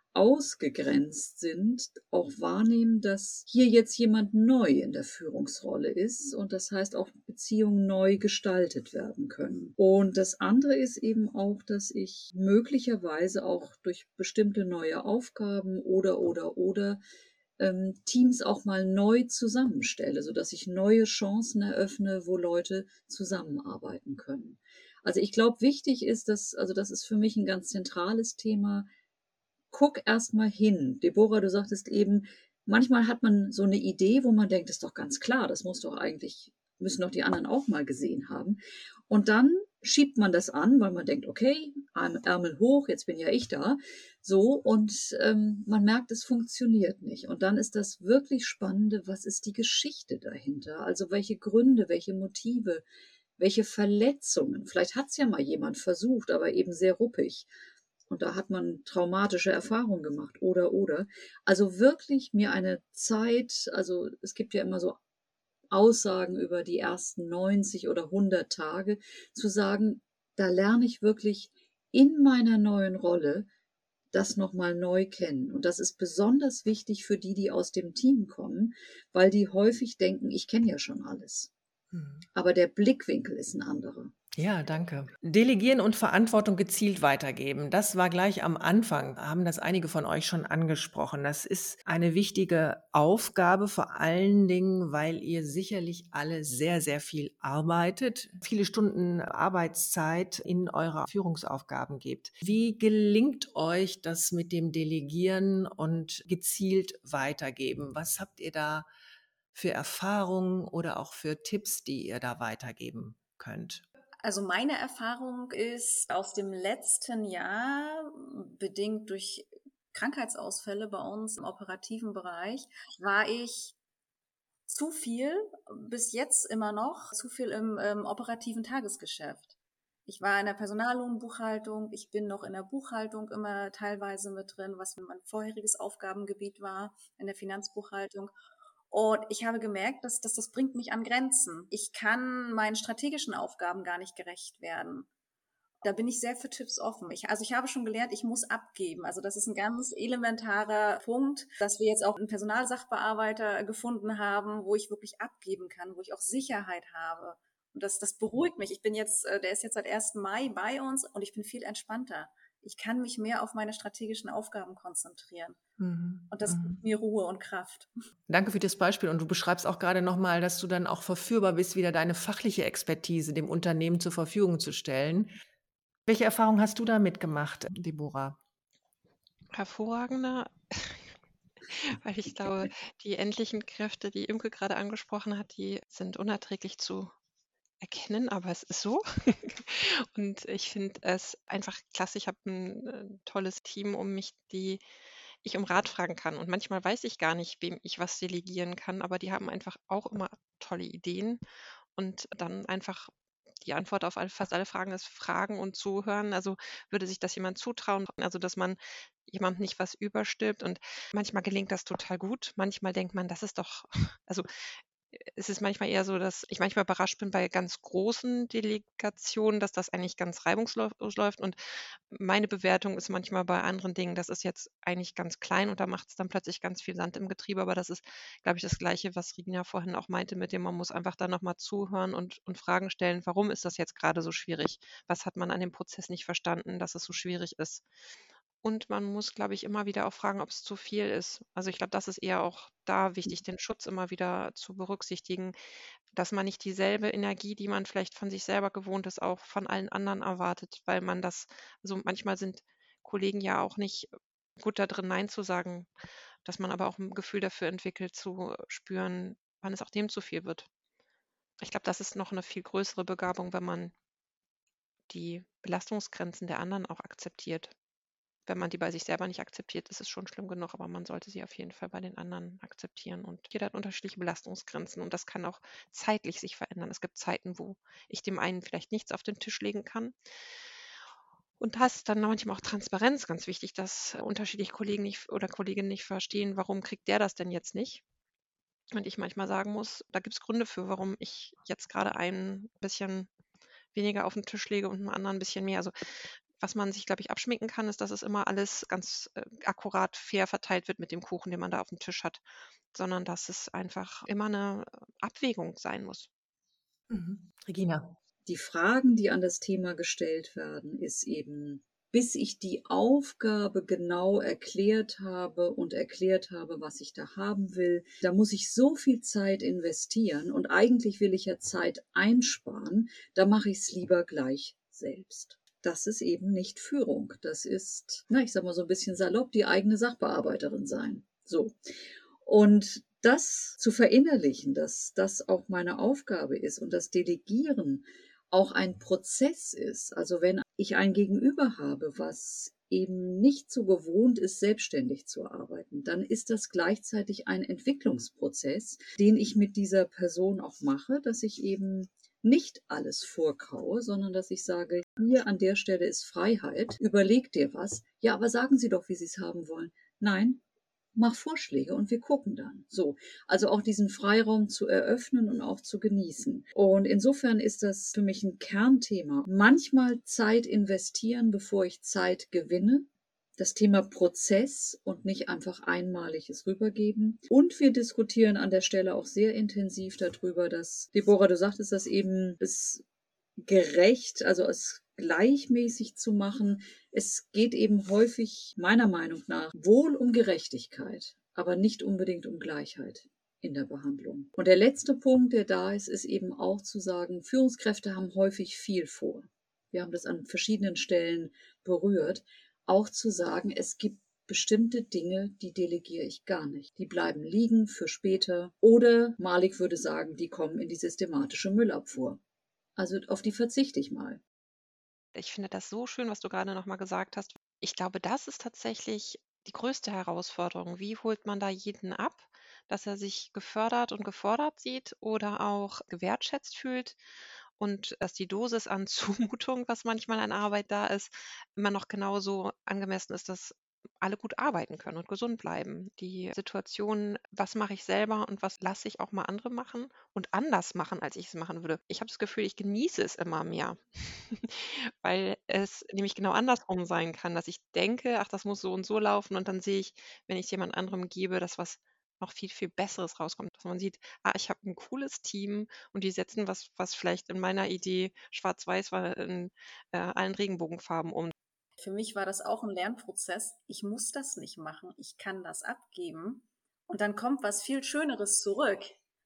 ausgegrenzt sind, auch wahrnehmen, dass hier jetzt jemand neu in der Führungsrolle ist und das heißt auch Beziehungen neu gestaltet werden können. Und das andere ist eben auch, dass ich möglicherweise auch durch bestimmte neue Aufgaben oder Teams auch mal neu zusammenstelle, sodass ich neue Chancen eröffne, wo Leute zusammenarbeiten können. Also ich glaube, wichtig ist, also das ist für mich ein ganz zentrales Thema. Guck erst mal hin. Deborah, du sagtest eben, Manchmal hat man so eine Idee, wo man denkt, das ist doch ganz klar, müssen doch die anderen auch mal gesehen haben. Und dann schiebt man das an, weil man denkt, okay, Ärmel hoch, jetzt bin ja ich da. So, und man merkt, es funktioniert nicht. Und dann ist das wirklich Spannende, was ist die Geschichte dahinter? Also welche Gründe, welche Motive, welche Verletzungen. Vielleicht hat es ja mal jemand versucht, aber eben sehr ruppig. Und da hat man traumatische Erfahrungen gemacht oder. Also wirklich mir eine Zeit, also es gibt ja immer so Aussagen über die ersten 90 oder 100 Tage, zu sagen, da lerne ich wirklich in meiner neuen Rolle das nochmal neu kennen. Und das ist besonders wichtig für die, die aus dem Team kommen, weil die häufig denken, ich kenne ja schon alles. Aber der Blickwinkel ist ein anderer. Ja, danke. Delegieren und Verantwortung gezielt weitergeben. Das war gleich am Anfang, haben das einige von euch schon angesprochen. Das ist eine wichtige Aufgabe, vor allen Dingen, weil ihr sicherlich alle sehr, sehr viel arbeitet, viele Stunden Arbeitszeit in eure Führungsaufgaben gebt. Wie gelingt euch das mit dem Delegieren und gezielt weitergeben? Was habt ihr da für Erfahrungen oder auch für Tipps, die ihr da weitergeben könnt? Also meine Erfahrung ist aus dem letzten Jahr, bedingt durch Krankheitsausfälle bei uns im operativen Bereich, war ich zu viel, bis jetzt immer noch, zu viel im operativen Tagesgeschäft. Ich war in der Personallohnbuchhaltung, ich bin noch in der Buchhaltung immer teilweise mit drin, was mein vorheriges Aufgabengebiet war, in der Finanzbuchhaltung. Und ich habe gemerkt, dass das bringt mich an Grenzen. Ich kann meinen strategischen Aufgaben gar nicht gerecht werden. Da bin ich sehr für Tipps offen. Ich habe schon gelernt, ich muss abgeben. Also das ist ein ganz elementarer Punkt, dass wir jetzt auch einen Personalsachbearbeiter gefunden haben, wo ich wirklich abgeben kann, wo ich auch Sicherheit habe. Und das beruhigt mich. Der ist jetzt seit 1. Mai bei uns und ich bin viel entspannter. Ich kann mich mehr auf meine strategischen Aufgaben konzentrieren. Und das gibt mir Ruhe und Kraft. Danke für das Beispiel. Und du beschreibst auch gerade nochmal, dass du dann auch verführbar bist, wieder deine fachliche Expertise dem Unternehmen zur Verfügung zu stellen. Welche Erfahrung hast du da mitgemacht, Deborah? Hervorragender, weil ich glaube, die endlichen Kräfte, die Imke gerade angesprochen hat, die sind unerträglich zu erkennen, aber es ist so. Und ich finde es einfach klasse. Ich habe ein tolles Team um mich, die ich um Rat fragen kann. Und manchmal weiß ich gar nicht, wem ich was delegieren kann, aber die haben einfach auch immer tolle Ideen. Und dann einfach die Antwort auf fast alle Fragen ist Fragen und Zuhören. Also würde sich das jemand zutrauen? Also dass man jemandem nicht was überstülpt. Und manchmal gelingt das total gut. Manchmal denkt man, das ist doch, also es ist manchmal eher so, dass ich manchmal überrascht bin bei ganz großen Delegationen, dass das eigentlich ganz reibungslos läuft. Und meine Bewertung ist manchmal bei anderen Dingen, das ist jetzt eigentlich ganz klein und da macht es dann plötzlich ganz viel Sand im Getriebe. Aber das ist, glaube ich, das Gleiche, was Regina vorhin auch meinte, mit dem man muss einfach da nochmal zuhören und Fragen stellen, warum ist das jetzt gerade so schwierig? Was hat man an dem Prozess nicht verstanden, dass es so schwierig ist? Und man muss, glaube ich, immer wieder auch fragen, ob es zu viel ist. Also ich glaube, das ist eher auch da wichtig, den Schutz immer wieder zu berücksichtigen, dass man nicht dieselbe Energie, die man vielleicht von sich selber gewohnt ist, auch von allen anderen erwartet, weil man das, also manchmal sind Kollegen ja auch nicht gut da drin, Nein zu sagen, dass man aber auch ein Gefühl dafür entwickelt, zu spüren, wann es auch dem zu viel wird. Ich glaube, das ist noch eine viel größere Begabung, wenn man die Belastungsgrenzen der anderen auch akzeptiert. Wenn man die bei sich selber nicht akzeptiert, ist es schon schlimm genug, aber man sollte sie auf jeden Fall bei den anderen akzeptieren. Und jeder hat unterschiedliche Belastungsgrenzen und das kann auch zeitlich sich verändern. Es gibt Zeiten, wo ich dem einen vielleicht nichts auf den Tisch legen kann. Und da ist dann manchmal auch Transparenz ganz wichtig, dass unterschiedliche Kollegen nicht oder Kolleginnen nicht verstehen, warum kriegt der das denn jetzt nicht? Und ich manchmal sagen muss, da gibt es Gründe für, warum ich jetzt gerade einen ein bisschen weniger auf den Tisch lege und einem anderen ein bisschen mehr. Also was man sich, glaube ich, abschminken kann, ist, dass es immer alles ganz akkurat fair verteilt wird mit dem Kuchen, den man da auf dem Tisch hat, sondern dass es einfach immer eine Abwägung sein muss. Regina. Die Fragen, die an das Thema gestellt werden, ist eben, bis ich die Aufgabe genau erklärt habe, was ich da haben will, da muss ich so viel Zeit investieren und eigentlich will ich ja Zeit einsparen, da mache ich es lieber gleich selbst. Das ist eben nicht Führung. Das ist, ich sag mal so ein bisschen salopp, die eigene Sachbearbeiterin sein. So. Und das zu verinnerlichen, dass das auch meine Aufgabe ist und das Delegieren auch ein Prozess ist. Also wenn ich ein Gegenüber habe, was eben nicht so gewohnt ist, selbstständig zu arbeiten, dann ist das gleichzeitig ein Entwicklungsprozess, den ich mit dieser Person auch mache, dass ich eben nicht alles vorkaue, sondern dass ich sage, hier an der Stelle ist Freiheit, überleg dir was. Ja, aber sagen Sie doch, wie Sie es haben wollen. Nein, mach Vorschläge und wir gucken dann. So, also auch diesen Freiraum zu eröffnen und auch zu genießen. Und insofern ist das für mich ein Kernthema. Manchmal Zeit investieren, bevor ich Zeit gewinne. Das Thema Prozess und nicht einfach einmaliges rübergeben. Und wir diskutieren an der Stelle auch sehr intensiv darüber, dass, Deborah, du sagtest das eben, es gerecht, also es gleichmäßig zu machen. Es geht eben häufig, meiner Meinung nach, wohl um Gerechtigkeit, aber nicht unbedingt um Gleichheit in der Behandlung. Und der letzte Punkt, der da ist, ist eben auch zu sagen, Führungskräfte haben häufig viel vor. Wir haben das an verschiedenen Stellen berührt. Auch zu sagen, es gibt bestimmte Dinge, die delegiere ich gar nicht. Die bleiben liegen für später. Oder Malik würde sagen, die kommen in die systematische Müllabfuhr. Also auf die verzichte ich mal. Ich finde das so schön, was du gerade noch mal gesagt hast. Ich glaube, das ist tatsächlich die größte Herausforderung. Wie holt man da jeden ab, dass er sich gefördert und gefordert sieht oder auch gewertschätzt fühlt und dass die Dosis an Zumutung, was manchmal an Arbeit da ist, immer noch genauso angemessen ist, dass alle gut arbeiten können und gesund bleiben. Die Situation, was mache ich selber und was lasse ich auch mal andere machen und anders machen, als ich es machen würde. Ich habe das Gefühl, ich genieße es immer mehr, weil es nämlich genau andersrum sein kann, dass ich denke, ach, das muss so und so laufen und dann sehe ich, wenn ich es jemand anderem gebe, dass was noch viel, viel Besseres rauskommt. Dass man sieht, ah, ich habe ein cooles Team und die setzen was vielleicht in meiner Idee schwarz-weiß war in allen Regenbogenfarben um. Für mich war das auch ein Lernprozess. Ich muss das nicht machen. Ich kann das abgeben. Und dann kommt was viel Schöneres zurück,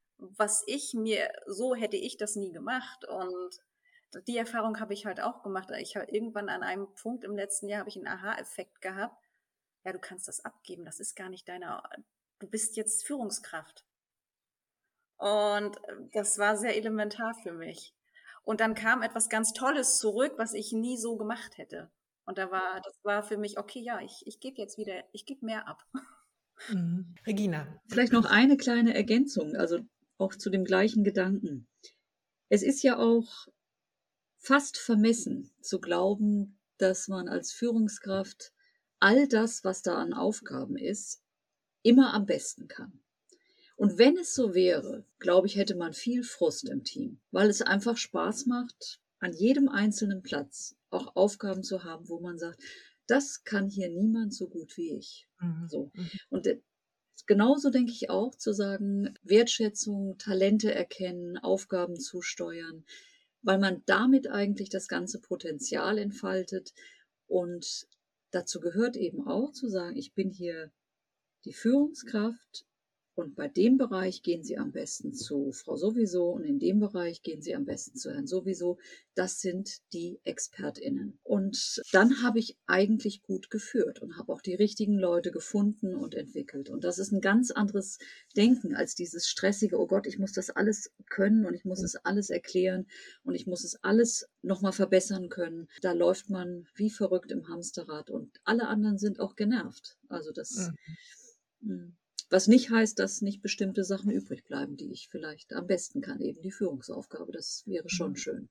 so hätte ich das nie gemacht. Und die Erfahrung habe ich halt auch gemacht. Ich habe irgendwann an einem Punkt im letzten Jahr habe ich einen Aha-Effekt gehabt. Ja, du kannst das abgeben. Das ist gar nicht du bist jetzt Führungskraft. Und das war sehr elementar für mich. Und dann kam etwas ganz Tolles zurück, was ich nie so gemacht hätte. Und das war für mich, okay, ja, ich gebe jetzt wieder, ich gebe mehr ab. Regina. Vielleicht noch eine kleine Ergänzung, also auch zu dem gleichen Gedanken. Es ist ja auch fast vermessen zu glauben, dass man als Führungskraft all das, was da an Aufgaben ist, immer am besten kann. Und wenn es so wäre, glaube ich, hätte man viel Frust im Team, weil es einfach Spaß macht, an jedem einzelnen Platz auch Aufgaben zu haben, wo man sagt, das kann hier niemand so gut wie ich. So. Und genauso denke ich auch zu sagen, Wertschätzung, Talente erkennen, Aufgaben zusteuern, weil man damit eigentlich das ganze Potenzial entfaltet. Und dazu gehört eben auch zu sagen, ich bin hier die Führungskraft und bei dem Bereich gehen Sie am besten zu Frau sowieso und in dem Bereich gehen Sie am besten zu Herrn sowieso. Das sind die ExpertInnen. Und dann habe ich eigentlich gut geführt und habe auch die richtigen Leute gefunden und entwickelt. Und das ist ein ganz anderes Denken als dieses stressige, oh Gott, ich muss das alles können und ich muss es alles erklären und ich muss es alles nochmal verbessern können. Da läuft man wie verrückt im Hamsterrad und alle anderen sind auch genervt. Also das... Was nicht heißt, dass nicht bestimmte Sachen übrig bleiben, die ich vielleicht am besten kann, eben die Führungsaufgabe. Das wäre schon schön.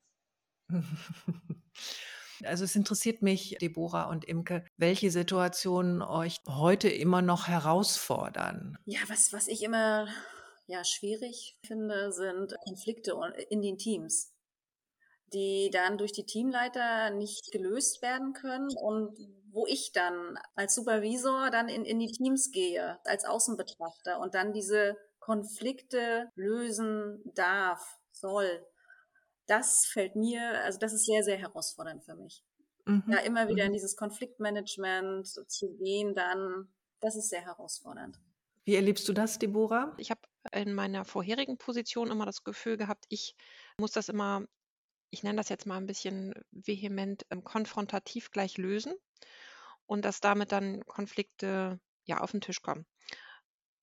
Also es interessiert mich, Deborah und Imke, welche Situationen euch heute immer noch herausfordern. Ja, was ich immer schwierig finde, sind Konflikte in den Teams, die dann durch die Teamleiter nicht gelöst werden können und wo ich dann als Supervisor dann in die Teams gehe, als Außenbetrachter und dann diese Konflikte lösen darf, soll. Das fällt mir, also das ist sehr, sehr herausfordernd für mich. Da immer wieder in dieses Konfliktmanagement zu gehen, das ist sehr herausfordernd. Wie erlebst du das, Deborah? Ich habe in meiner vorherigen Position immer das Gefühl gehabt, ich muss das immer, ich nenne das jetzt mal ein bisschen vehement, konfrontativ gleich lösen und dass damit dann Konflikte auf den Tisch kommen.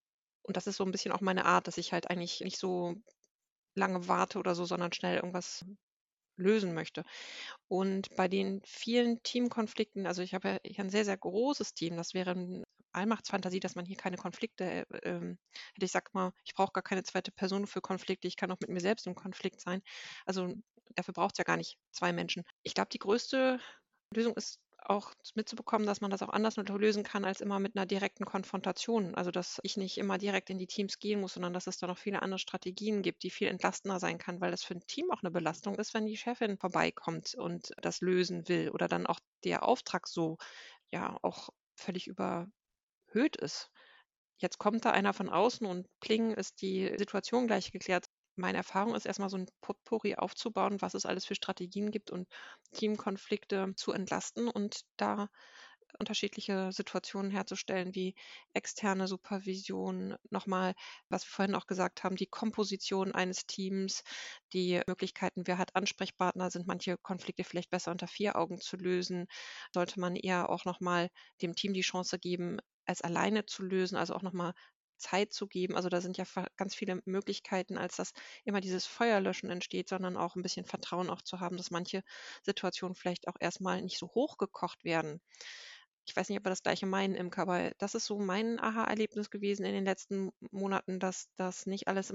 Und das ist so ein bisschen auch meine Art, dass ich halt eigentlich nicht so lange warte oder so, sondern schnell irgendwas lösen möchte. Und bei den vielen Teamkonflikten, also ich habe ja hier ein sehr, sehr großes Team, das wäre eine Allmachtsfantasie, dass man hier keine Konflikte hätte. Ich sage mal, ich brauche gar keine zweite Person für Konflikte, ich kann auch mit mir selbst im Konflikt sein. Also dafür braucht es ja gar nicht zwei Menschen. Ich glaube, die größte Lösung ist auch mitzubekommen, dass man das auch anders lösen kann als immer mit einer direkten Konfrontation. Also dass ich nicht immer direkt in die Teams gehen muss, sondern dass es da noch viele andere Strategien gibt, die viel entlastender sein kann, weil das für ein Team auch eine Belastung ist, wenn die Chefin vorbeikommt und das lösen will oder dann auch der Auftrag so ja auch völlig überhöht ist. Jetzt kommt da einer von außen und pling ist die Situation gleich geklärt. Meine Erfahrung ist erstmal so ein Potpourri aufzubauen, was es alles für Strategien gibt und Teamkonflikte zu entlasten und da unterschiedliche Situationen herzustellen, wie externe Supervision, nochmal, was wir vorhin auch gesagt haben, die Komposition eines Teams, die Möglichkeiten, wer hat Ansprechpartner, sind manche Konflikte vielleicht besser unter vier Augen zu lösen, sollte man eher auch nochmal dem Team die Chance geben, es alleine zu lösen, also auch nochmal Zeit zu geben. Also da sind ja ganz viele Möglichkeiten, als dass immer dieses Feuerlöschen entsteht, sondern auch ein bisschen Vertrauen auch zu haben, dass manche Situationen vielleicht auch erstmal nicht so hochgekocht werden. Ich weiß nicht, ob wir das Gleiche meinen, Imke, aber das ist so mein Aha-Erlebnis gewesen in den letzten Monaten, dass das nicht alles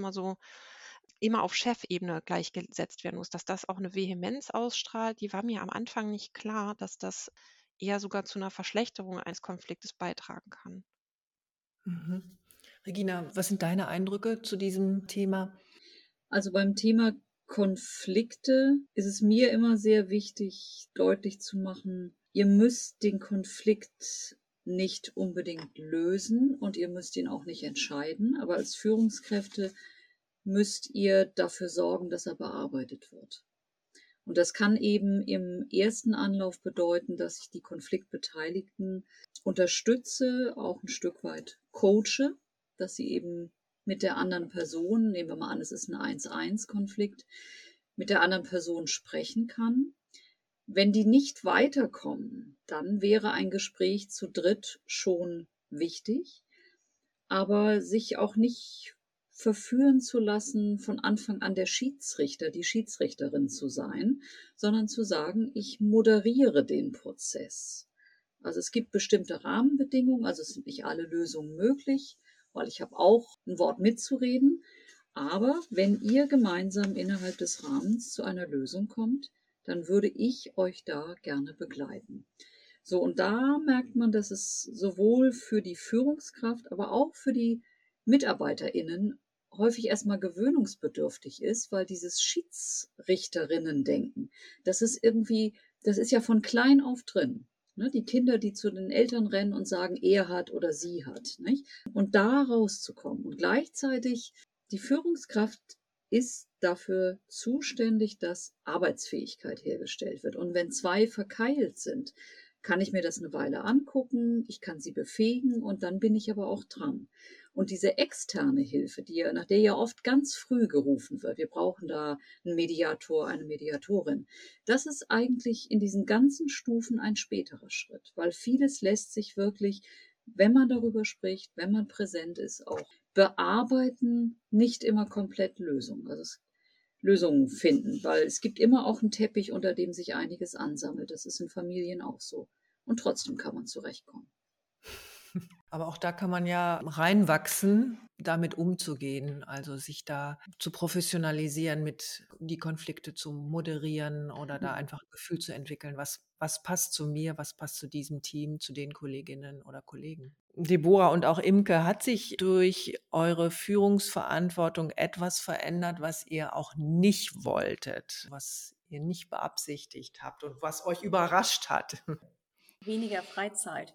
immer auf Chefebene gleichgesetzt werden muss, dass das auch eine Vehemenz ausstrahlt. Die war mir am Anfang nicht klar, dass das eher sogar zu einer Verschlechterung eines Konfliktes beitragen kann. Mhm. Regina, was sind deine Eindrücke zu diesem Thema? Also beim Thema Konflikte ist es mir immer sehr wichtig, deutlich zu machen, ihr müsst den Konflikt nicht unbedingt lösen und ihr müsst ihn auch nicht entscheiden, aber als Führungskräfte müsst ihr dafür sorgen, dass er bearbeitet wird. Und das kann eben im ersten Anlauf bedeuten, dass ich die Konfliktbeteiligten unterstütze, auch ein Stück weit coache, dass sie eben mit der anderen Person, nehmen wir mal an, es ist ein 1-1-Konflikt, mit der anderen Person sprechen kann. Wenn die nicht weiterkommen, dann wäre ein Gespräch zu dritt schon wichtig, aber sich auch nicht verführen zu lassen, von Anfang an der Schiedsrichter, die Schiedsrichterin zu sein, sondern zu sagen, ich moderiere den Prozess. Also es gibt bestimmte Rahmenbedingungen, also es sind nicht alle Lösungen möglich, weil ich habe auch ein Wort mitzureden. Aber wenn ihr gemeinsam innerhalb des Rahmens zu einer Lösung kommt, dann würde ich euch da gerne begleiten. So, und da merkt man, dass es sowohl für die Führungskraft, aber auch für die MitarbeiterInnen häufig erstmal gewöhnungsbedürftig ist, weil dieses Schiedsrichterinnen-Denken, das ist irgendwie, das ist ja von klein auf drin. Ne? Die Kinder, die zu den Eltern rennen und sagen, er hat oder sie hat. Nicht? Und da rauszukommen. Und gleichzeitig die Führungskraft ist dafür zuständig, dass Arbeitsfähigkeit hergestellt wird. Und wenn zwei verkeilt sind, kann ich mir das eine Weile angucken, ich kann sie befähigen und dann bin ich aber auch dran. Und diese externe Hilfe, nach der ja oft ganz früh gerufen wird, wir brauchen da einen Mediator, eine Mediatorin, das ist eigentlich in diesen ganzen Stufen ein späterer Schritt, weil vieles lässt sich wirklich, wenn man darüber spricht, wenn man präsent ist, auch bearbeiten, nicht immer komplett Lösungen finden, weil es gibt immer auch einen Teppich, unter dem sich einiges ansammelt. Das ist in Familien auch so. Und trotzdem kann man zurechtkommen. Aber auch da kann man ja reinwachsen, damit umzugehen, also sich da zu professionalisieren, mit die Konflikte zu moderieren oder da einfach ein Gefühl zu entwickeln, was passt zu mir, was passt zu diesem Team, zu den Kolleginnen oder Kollegen. Deborah und auch Imke, hat sich durch eure Führungsverantwortung etwas verändert, was ihr auch nicht wolltet, was ihr nicht beabsichtigt habt und was euch überrascht hat? Weniger Freizeit.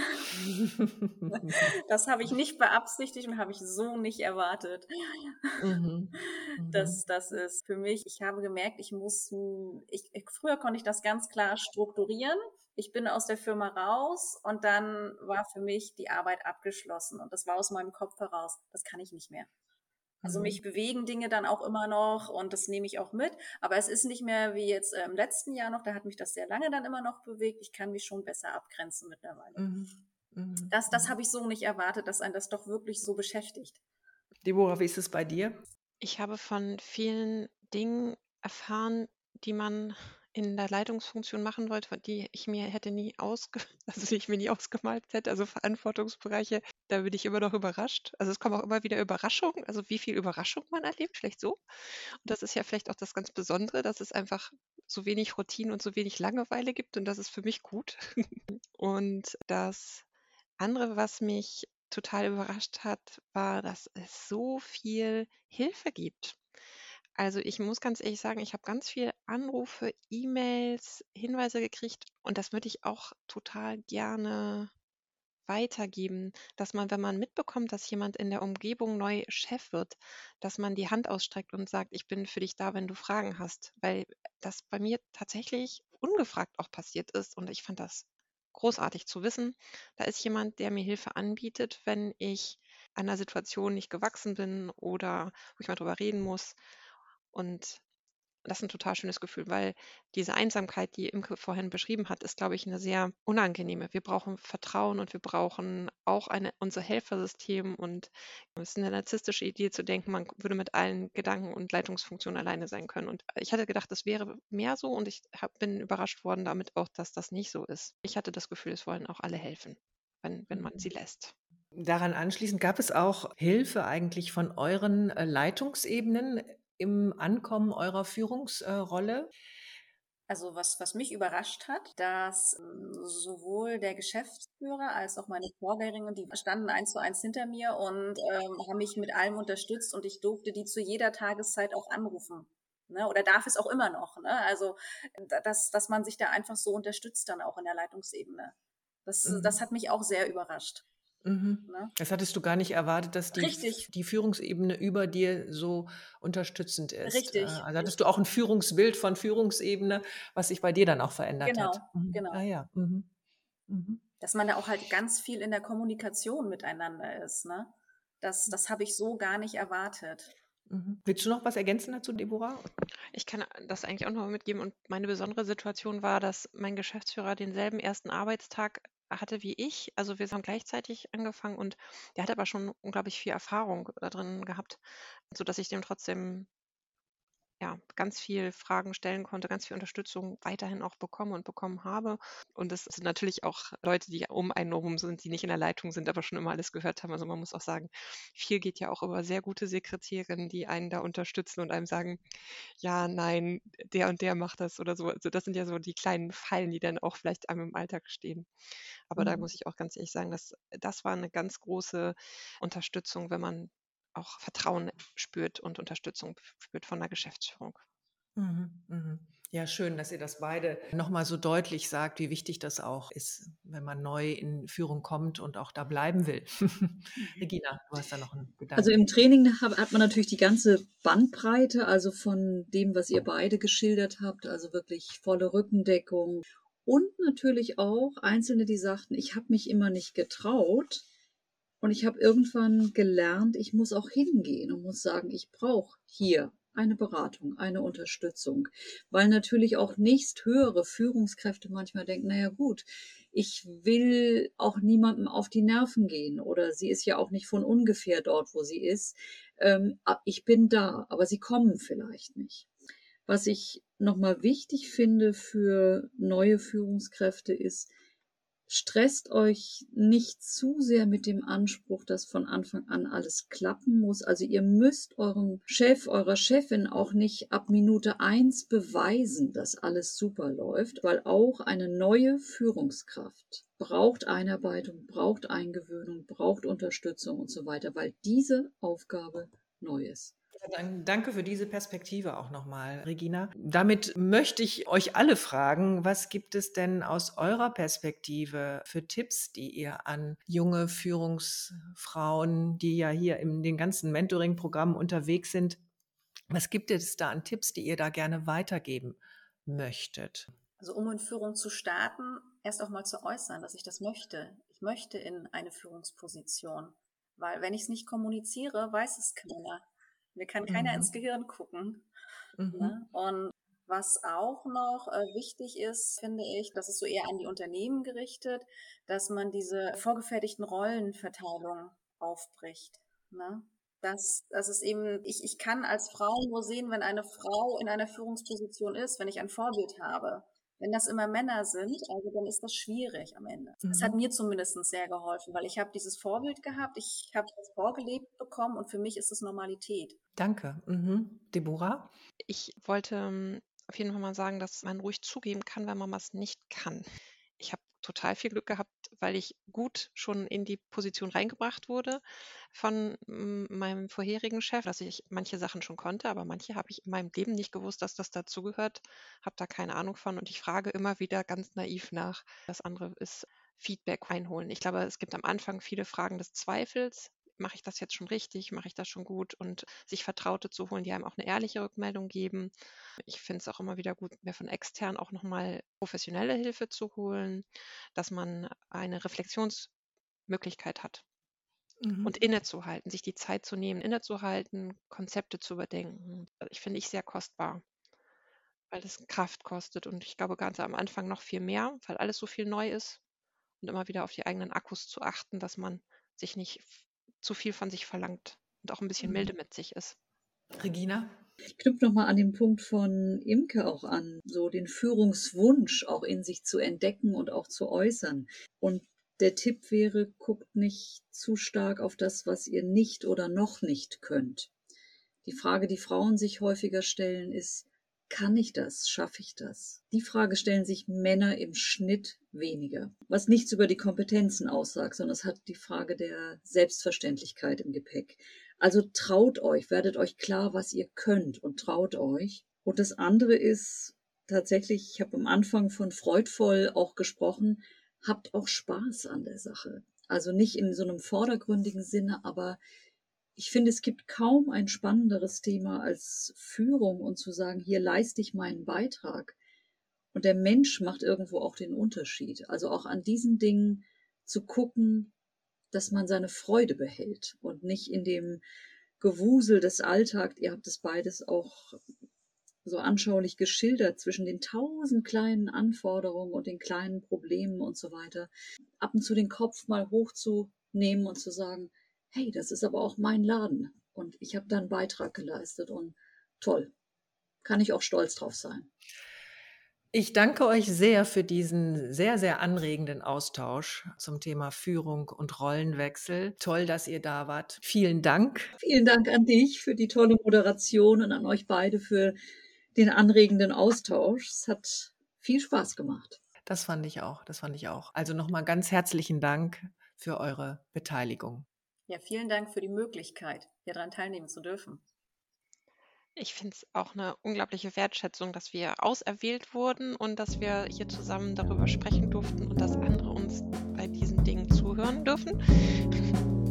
Das habe ich nicht beabsichtigt und habe ich so nicht erwartet. Mhm. Das ist für mich, ich habe gemerkt, früher konnte ich das ganz klar strukturieren. Ich bin aus der Firma raus und dann war für mich die Arbeit abgeschlossen und das war aus meinem Kopf heraus. Das kann ich nicht mehr. Also mich bewegen Dinge dann auch immer noch und das nehme ich auch mit. Aber es ist nicht mehr wie jetzt im letzten Jahr noch, da hat mich das sehr lange dann immer noch bewegt. Ich kann mich schon besser abgrenzen mittlerweile. Das habe ich so nicht erwartet, dass einen das doch wirklich so beschäftigt. Deborah, wie ist es bei dir? Ich habe von vielen Dingen erfahren, die man in der Leitungsfunktion machen wollte, die ich mir hätte nie also die ich mir nie ausgemalt hätte, also Verantwortungsbereiche, da bin ich immer noch überrascht. Also es kommen auch immer wieder Überraschungen, also wie viel Überraschung man erlebt, vielleicht so. Und das ist ja vielleicht auch das ganz Besondere, dass es einfach so wenig Routine und so wenig Langeweile gibt und das ist für mich gut. Und das andere, was mich total überrascht hat, war, dass es so viel Hilfe gibt. Also ich muss ganz ehrlich sagen, ich habe ganz viel Anrufe, E-Mails, Hinweise gekriegt und das würde ich auch total gerne weitergeben, dass man, wenn man mitbekommt, dass jemand in der Umgebung neu Chef wird, dass man die Hand ausstreckt und sagt, ich bin für dich da, wenn du Fragen hast, weil das bei mir tatsächlich ungefragt auch passiert ist und ich fand das großartig zu wissen, da ist jemand, der mir Hilfe anbietet, wenn ich einer Situation nicht gewachsen bin oder wo ich mal drüber reden muss. Und das ist ein total schönes Gefühl, weil diese Einsamkeit, die Imke vorhin beschrieben hat, ist, glaube ich, eine sehr unangenehme. Wir brauchen Vertrauen und wir brauchen auch unser Helfersystem und es ist eine narzisstische Idee zu denken, man würde mit allen Gedanken und Leitungsfunktionen alleine sein können. Und ich hatte gedacht, das wäre mehr so und ich bin überrascht worden damit auch, dass das nicht so ist. Ich hatte das Gefühl, es wollen auch alle helfen, wenn man sie lässt. Daran anschließend gab es auch Hilfe eigentlich von euren Leitungsebenen im Ankommen eurer Führungsrolle? Also was mich überrascht hat, dass sowohl der Geschäftsführer als auch meine Vorgängerin, die standen 1:1 hinter mir und haben mich mit allem unterstützt und ich durfte die zu jeder Tageszeit auch anrufen. Ne? Oder darf es auch immer noch. Ne? Also dass man sich da einfach so unterstützt dann auch in der Leitungsebene. Das hat mich auch sehr überrascht. Ne? Das hattest du gar nicht erwartet, dass Richtig, die Führungsebene über dir so unterstützend ist. richtig. Also hattest du auch ein Führungsbild von Führungsebene, was sich bei dir dann auch verändert Genau, hat. Ah genau. ja. Mhm. Dass man da auch halt ganz viel in der Kommunikation miteinander ist. Ne? Das habe ich so gar nicht erwartet. Willst du noch was ergänzen dazu, Deborah? Ich kann das eigentlich auch noch mal mitgeben und meine besondere Situation war, dass mein Geschäftsführer denselben ersten Arbeitstag hatte wie ich. Also wir haben gleichzeitig angefangen und der hat aber schon unglaublich viel Erfahrung da drin gehabt, sodass ich dem trotzdem ja, ganz viel Fragen stellen konnte, ganz viel Unterstützung weiterhin auch bekommen habe. Und es sind natürlich auch Leute, die um einen herum sind, die nicht in der Leitung sind, aber schon immer alles gehört haben. Also man muss auch sagen, viel geht ja auch über sehr gute Sekretärinnen, die einen da unterstützen und einem sagen, ja, nein, der und der macht das oder so. Also das sind ja so die kleinen Fallen, die dann auch vielleicht einem im Alltag stehen. Aber da muss ich auch ganz ehrlich sagen, das war eine ganz große Unterstützung, wenn man auch Vertrauen spürt und Unterstützung spürt von der Geschäftsführung. Ja, schön, dass ihr das beide nochmal so deutlich sagt, wie wichtig das auch ist, wenn man neu in Führung kommt und auch da bleiben will. Regina, du hast da noch einen Also Gedanken. im Training hat man natürlich die ganze Bandbreite, also von dem, was ihr beide geschildert habt, also wirklich volle Rückendeckung. Und natürlich auch Einzelne, die sagten, ich habe mich immer nicht getraut. Und ich habe irgendwann gelernt, ich muss auch hingehen und muss sagen, ich brauche hier eine Beratung, eine Unterstützung, weil natürlich auch nächsthöhere Führungskräfte manchmal denken, naja gut, ich will auch niemandem auf die Nerven gehen oder sie ist ja auch nicht von ungefähr dort, wo sie ist. Ich bin da, aber sie kommen vielleicht nicht. Was ich nochmal wichtig finde für neue Führungskräfte ist, stresst euch nicht zu sehr mit dem Anspruch, dass von Anfang an alles klappen muss. Also ihr müsst eurem Chef, eurer Chefin auch nicht ab Minute 1 beweisen, dass alles super läuft, weil auch eine neue Führungskraft braucht Einarbeitung, braucht Eingewöhnung, braucht Unterstützung und so weiter, weil diese Aufgabe neu ist. Dann danke für diese Perspektive auch nochmal, Regina. Damit möchte ich euch alle fragen, was gibt es denn aus eurer Perspektive für Tipps, die ihr an junge Führungsfrauen, die ja hier in den ganzen Mentoring-Programmen unterwegs sind, was gibt es da an Tipps, die ihr da gerne weitergeben möchtet? Also um in Führung zu starten, erst auch mal zu äußern, dass ich das möchte. Ich möchte in eine Führungsposition. Weil wenn ich es nicht kommuniziere, weiß es keiner. Mir kann keiner ins Gehirn gucken. Mhm. Ne? Und Was auch noch wichtig ist, finde ich, das ist so eher an die Unternehmen gerichtet, dass man diese vorgefertigten Rollenverteilung aufbricht. Ne? Das ist eben, ich kann als Frau nur sehen, wenn eine Frau in einer Führungsposition ist, wenn ich ein Vorbild habe. Wenn das immer Männer sind, also dann ist das schwierig am Ende. Es hat mir zumindest sehr geholfen, weil ich habe dieses Vorbild gehabt, ich habe das vorgelebt bekommen und für mich ist es Normalität. Danke. Deborah? Ich wollte auf jeden Fall mal sagen, dass man ruhig zugeben kann, wenn man was nicht kann. Ich habe total viel Glück gehabt, weil ich gut schon in die Position reingebracht wurde von meinem vorherigen Chef, dass ich manche Sachen schon konnte, aber manche habe ich in meinem Leben nicht gewusst, dass das dazugehört, habe da keine Ahnung von und ich frage immer wieder ganz naiv nach. Das andere ist Feedback einholen. Ich glaube, es gibt am Anfang viele Fragen des Zweifels. Mache ich das jetzt schon richtig? Mache ich das schon gut? Und sich Vertraute zu holen, die einem auch eine ehrliche Rückmeldung geben. Ich finde es auch immer wieder gut, mir von extern auch nochmal professionelle Hilfe zu holen, dass man eine Reflexionsmöglichkeit hat und innezuhalten, sich die Zeit zu nehmen, innezuhalten, Konzepte zu überdenken. Ich finde ich sehr kostbar, weil es Kraft kostet und ich glaube ganz am Anfang noch viel mehr, weil alles so viel neu ist und immer wieder auf die eigenen Akkus zu achten, dass man sich nicht zu viel von sich verlangt und auch ein bisschen milde mit sich ist. Regina? Ich knüpfe nochmal an den Punkt von Imke auch an, so den Führungswunsch auch in sich zu entdecken und auch zu äußern. Und der Tipp wäre, guckt nicht zu stark auf das, was ihr nicht oder noch nicht könnt. Die Frage, die Frauen sich häufiger stellen, ist, kann ich das? Schaffe ich das? Die Frage stellen sich Männer im Schnitt weniger. Was nichts über die Kompetenzen aussagt, sondern es hat die Frage der Selbstverständlichkeit im Gepäck. Also traut euch, werdet euch klar, was ihr könnt und traut euch. Und das andere ist tatsächlich, ich habe am Anfang von freudvoll auch gesprochen, habt auch Spaß an der Sache. Also nicht in so einem vordergründigen Sinne, aber ich finde, es gibt kaum ein spannenderes Thema als Führung und zu sagen, hier leiste ich meinen Beitrag. Und der Mensch macht irgendwo auch den Unterschied. Also auch an diesen Dingen zu gucken, dass man seine Freude behält und nicht in dem Gewusel des Alltags, ihr habt es beides auch so anschaulich geschildert, zwischen den 1000 kleinen Anforderungen und den kleinen Problemen und so weiter, ab und zu den Kopf mal hochzunehmen und zu sagen, hey, das ist aber auch mein Laden und ich habe da einen Beitrag geleistet und toll, kann ich auch stolz drauf sein. Ich danke euch sehr für diesen sehr, sehr anregenden Austausch zum Thema Führung und Rollenwechsel. Toll, dass ihr da wart. Vielen Dank. Vielen Dank an dich für die tolle Moderation und an euch beide für den anregenden Austausch. Es hat viel Spaß gemacht. Das fand ich auch. Also nochmal ganz herzlichen Dank für eure Beteiligung. Ja, vielen Dank für die Möglichkeit, hier daran teilnehmen zu dürfen. Ich finde es auch eine unglaubliche Wertschätzung, dass wir auserwählt wurden und dass wir hier zusammen darüber sprechen durften und dass andere uns bei diesen Dingen zuhören dürfen.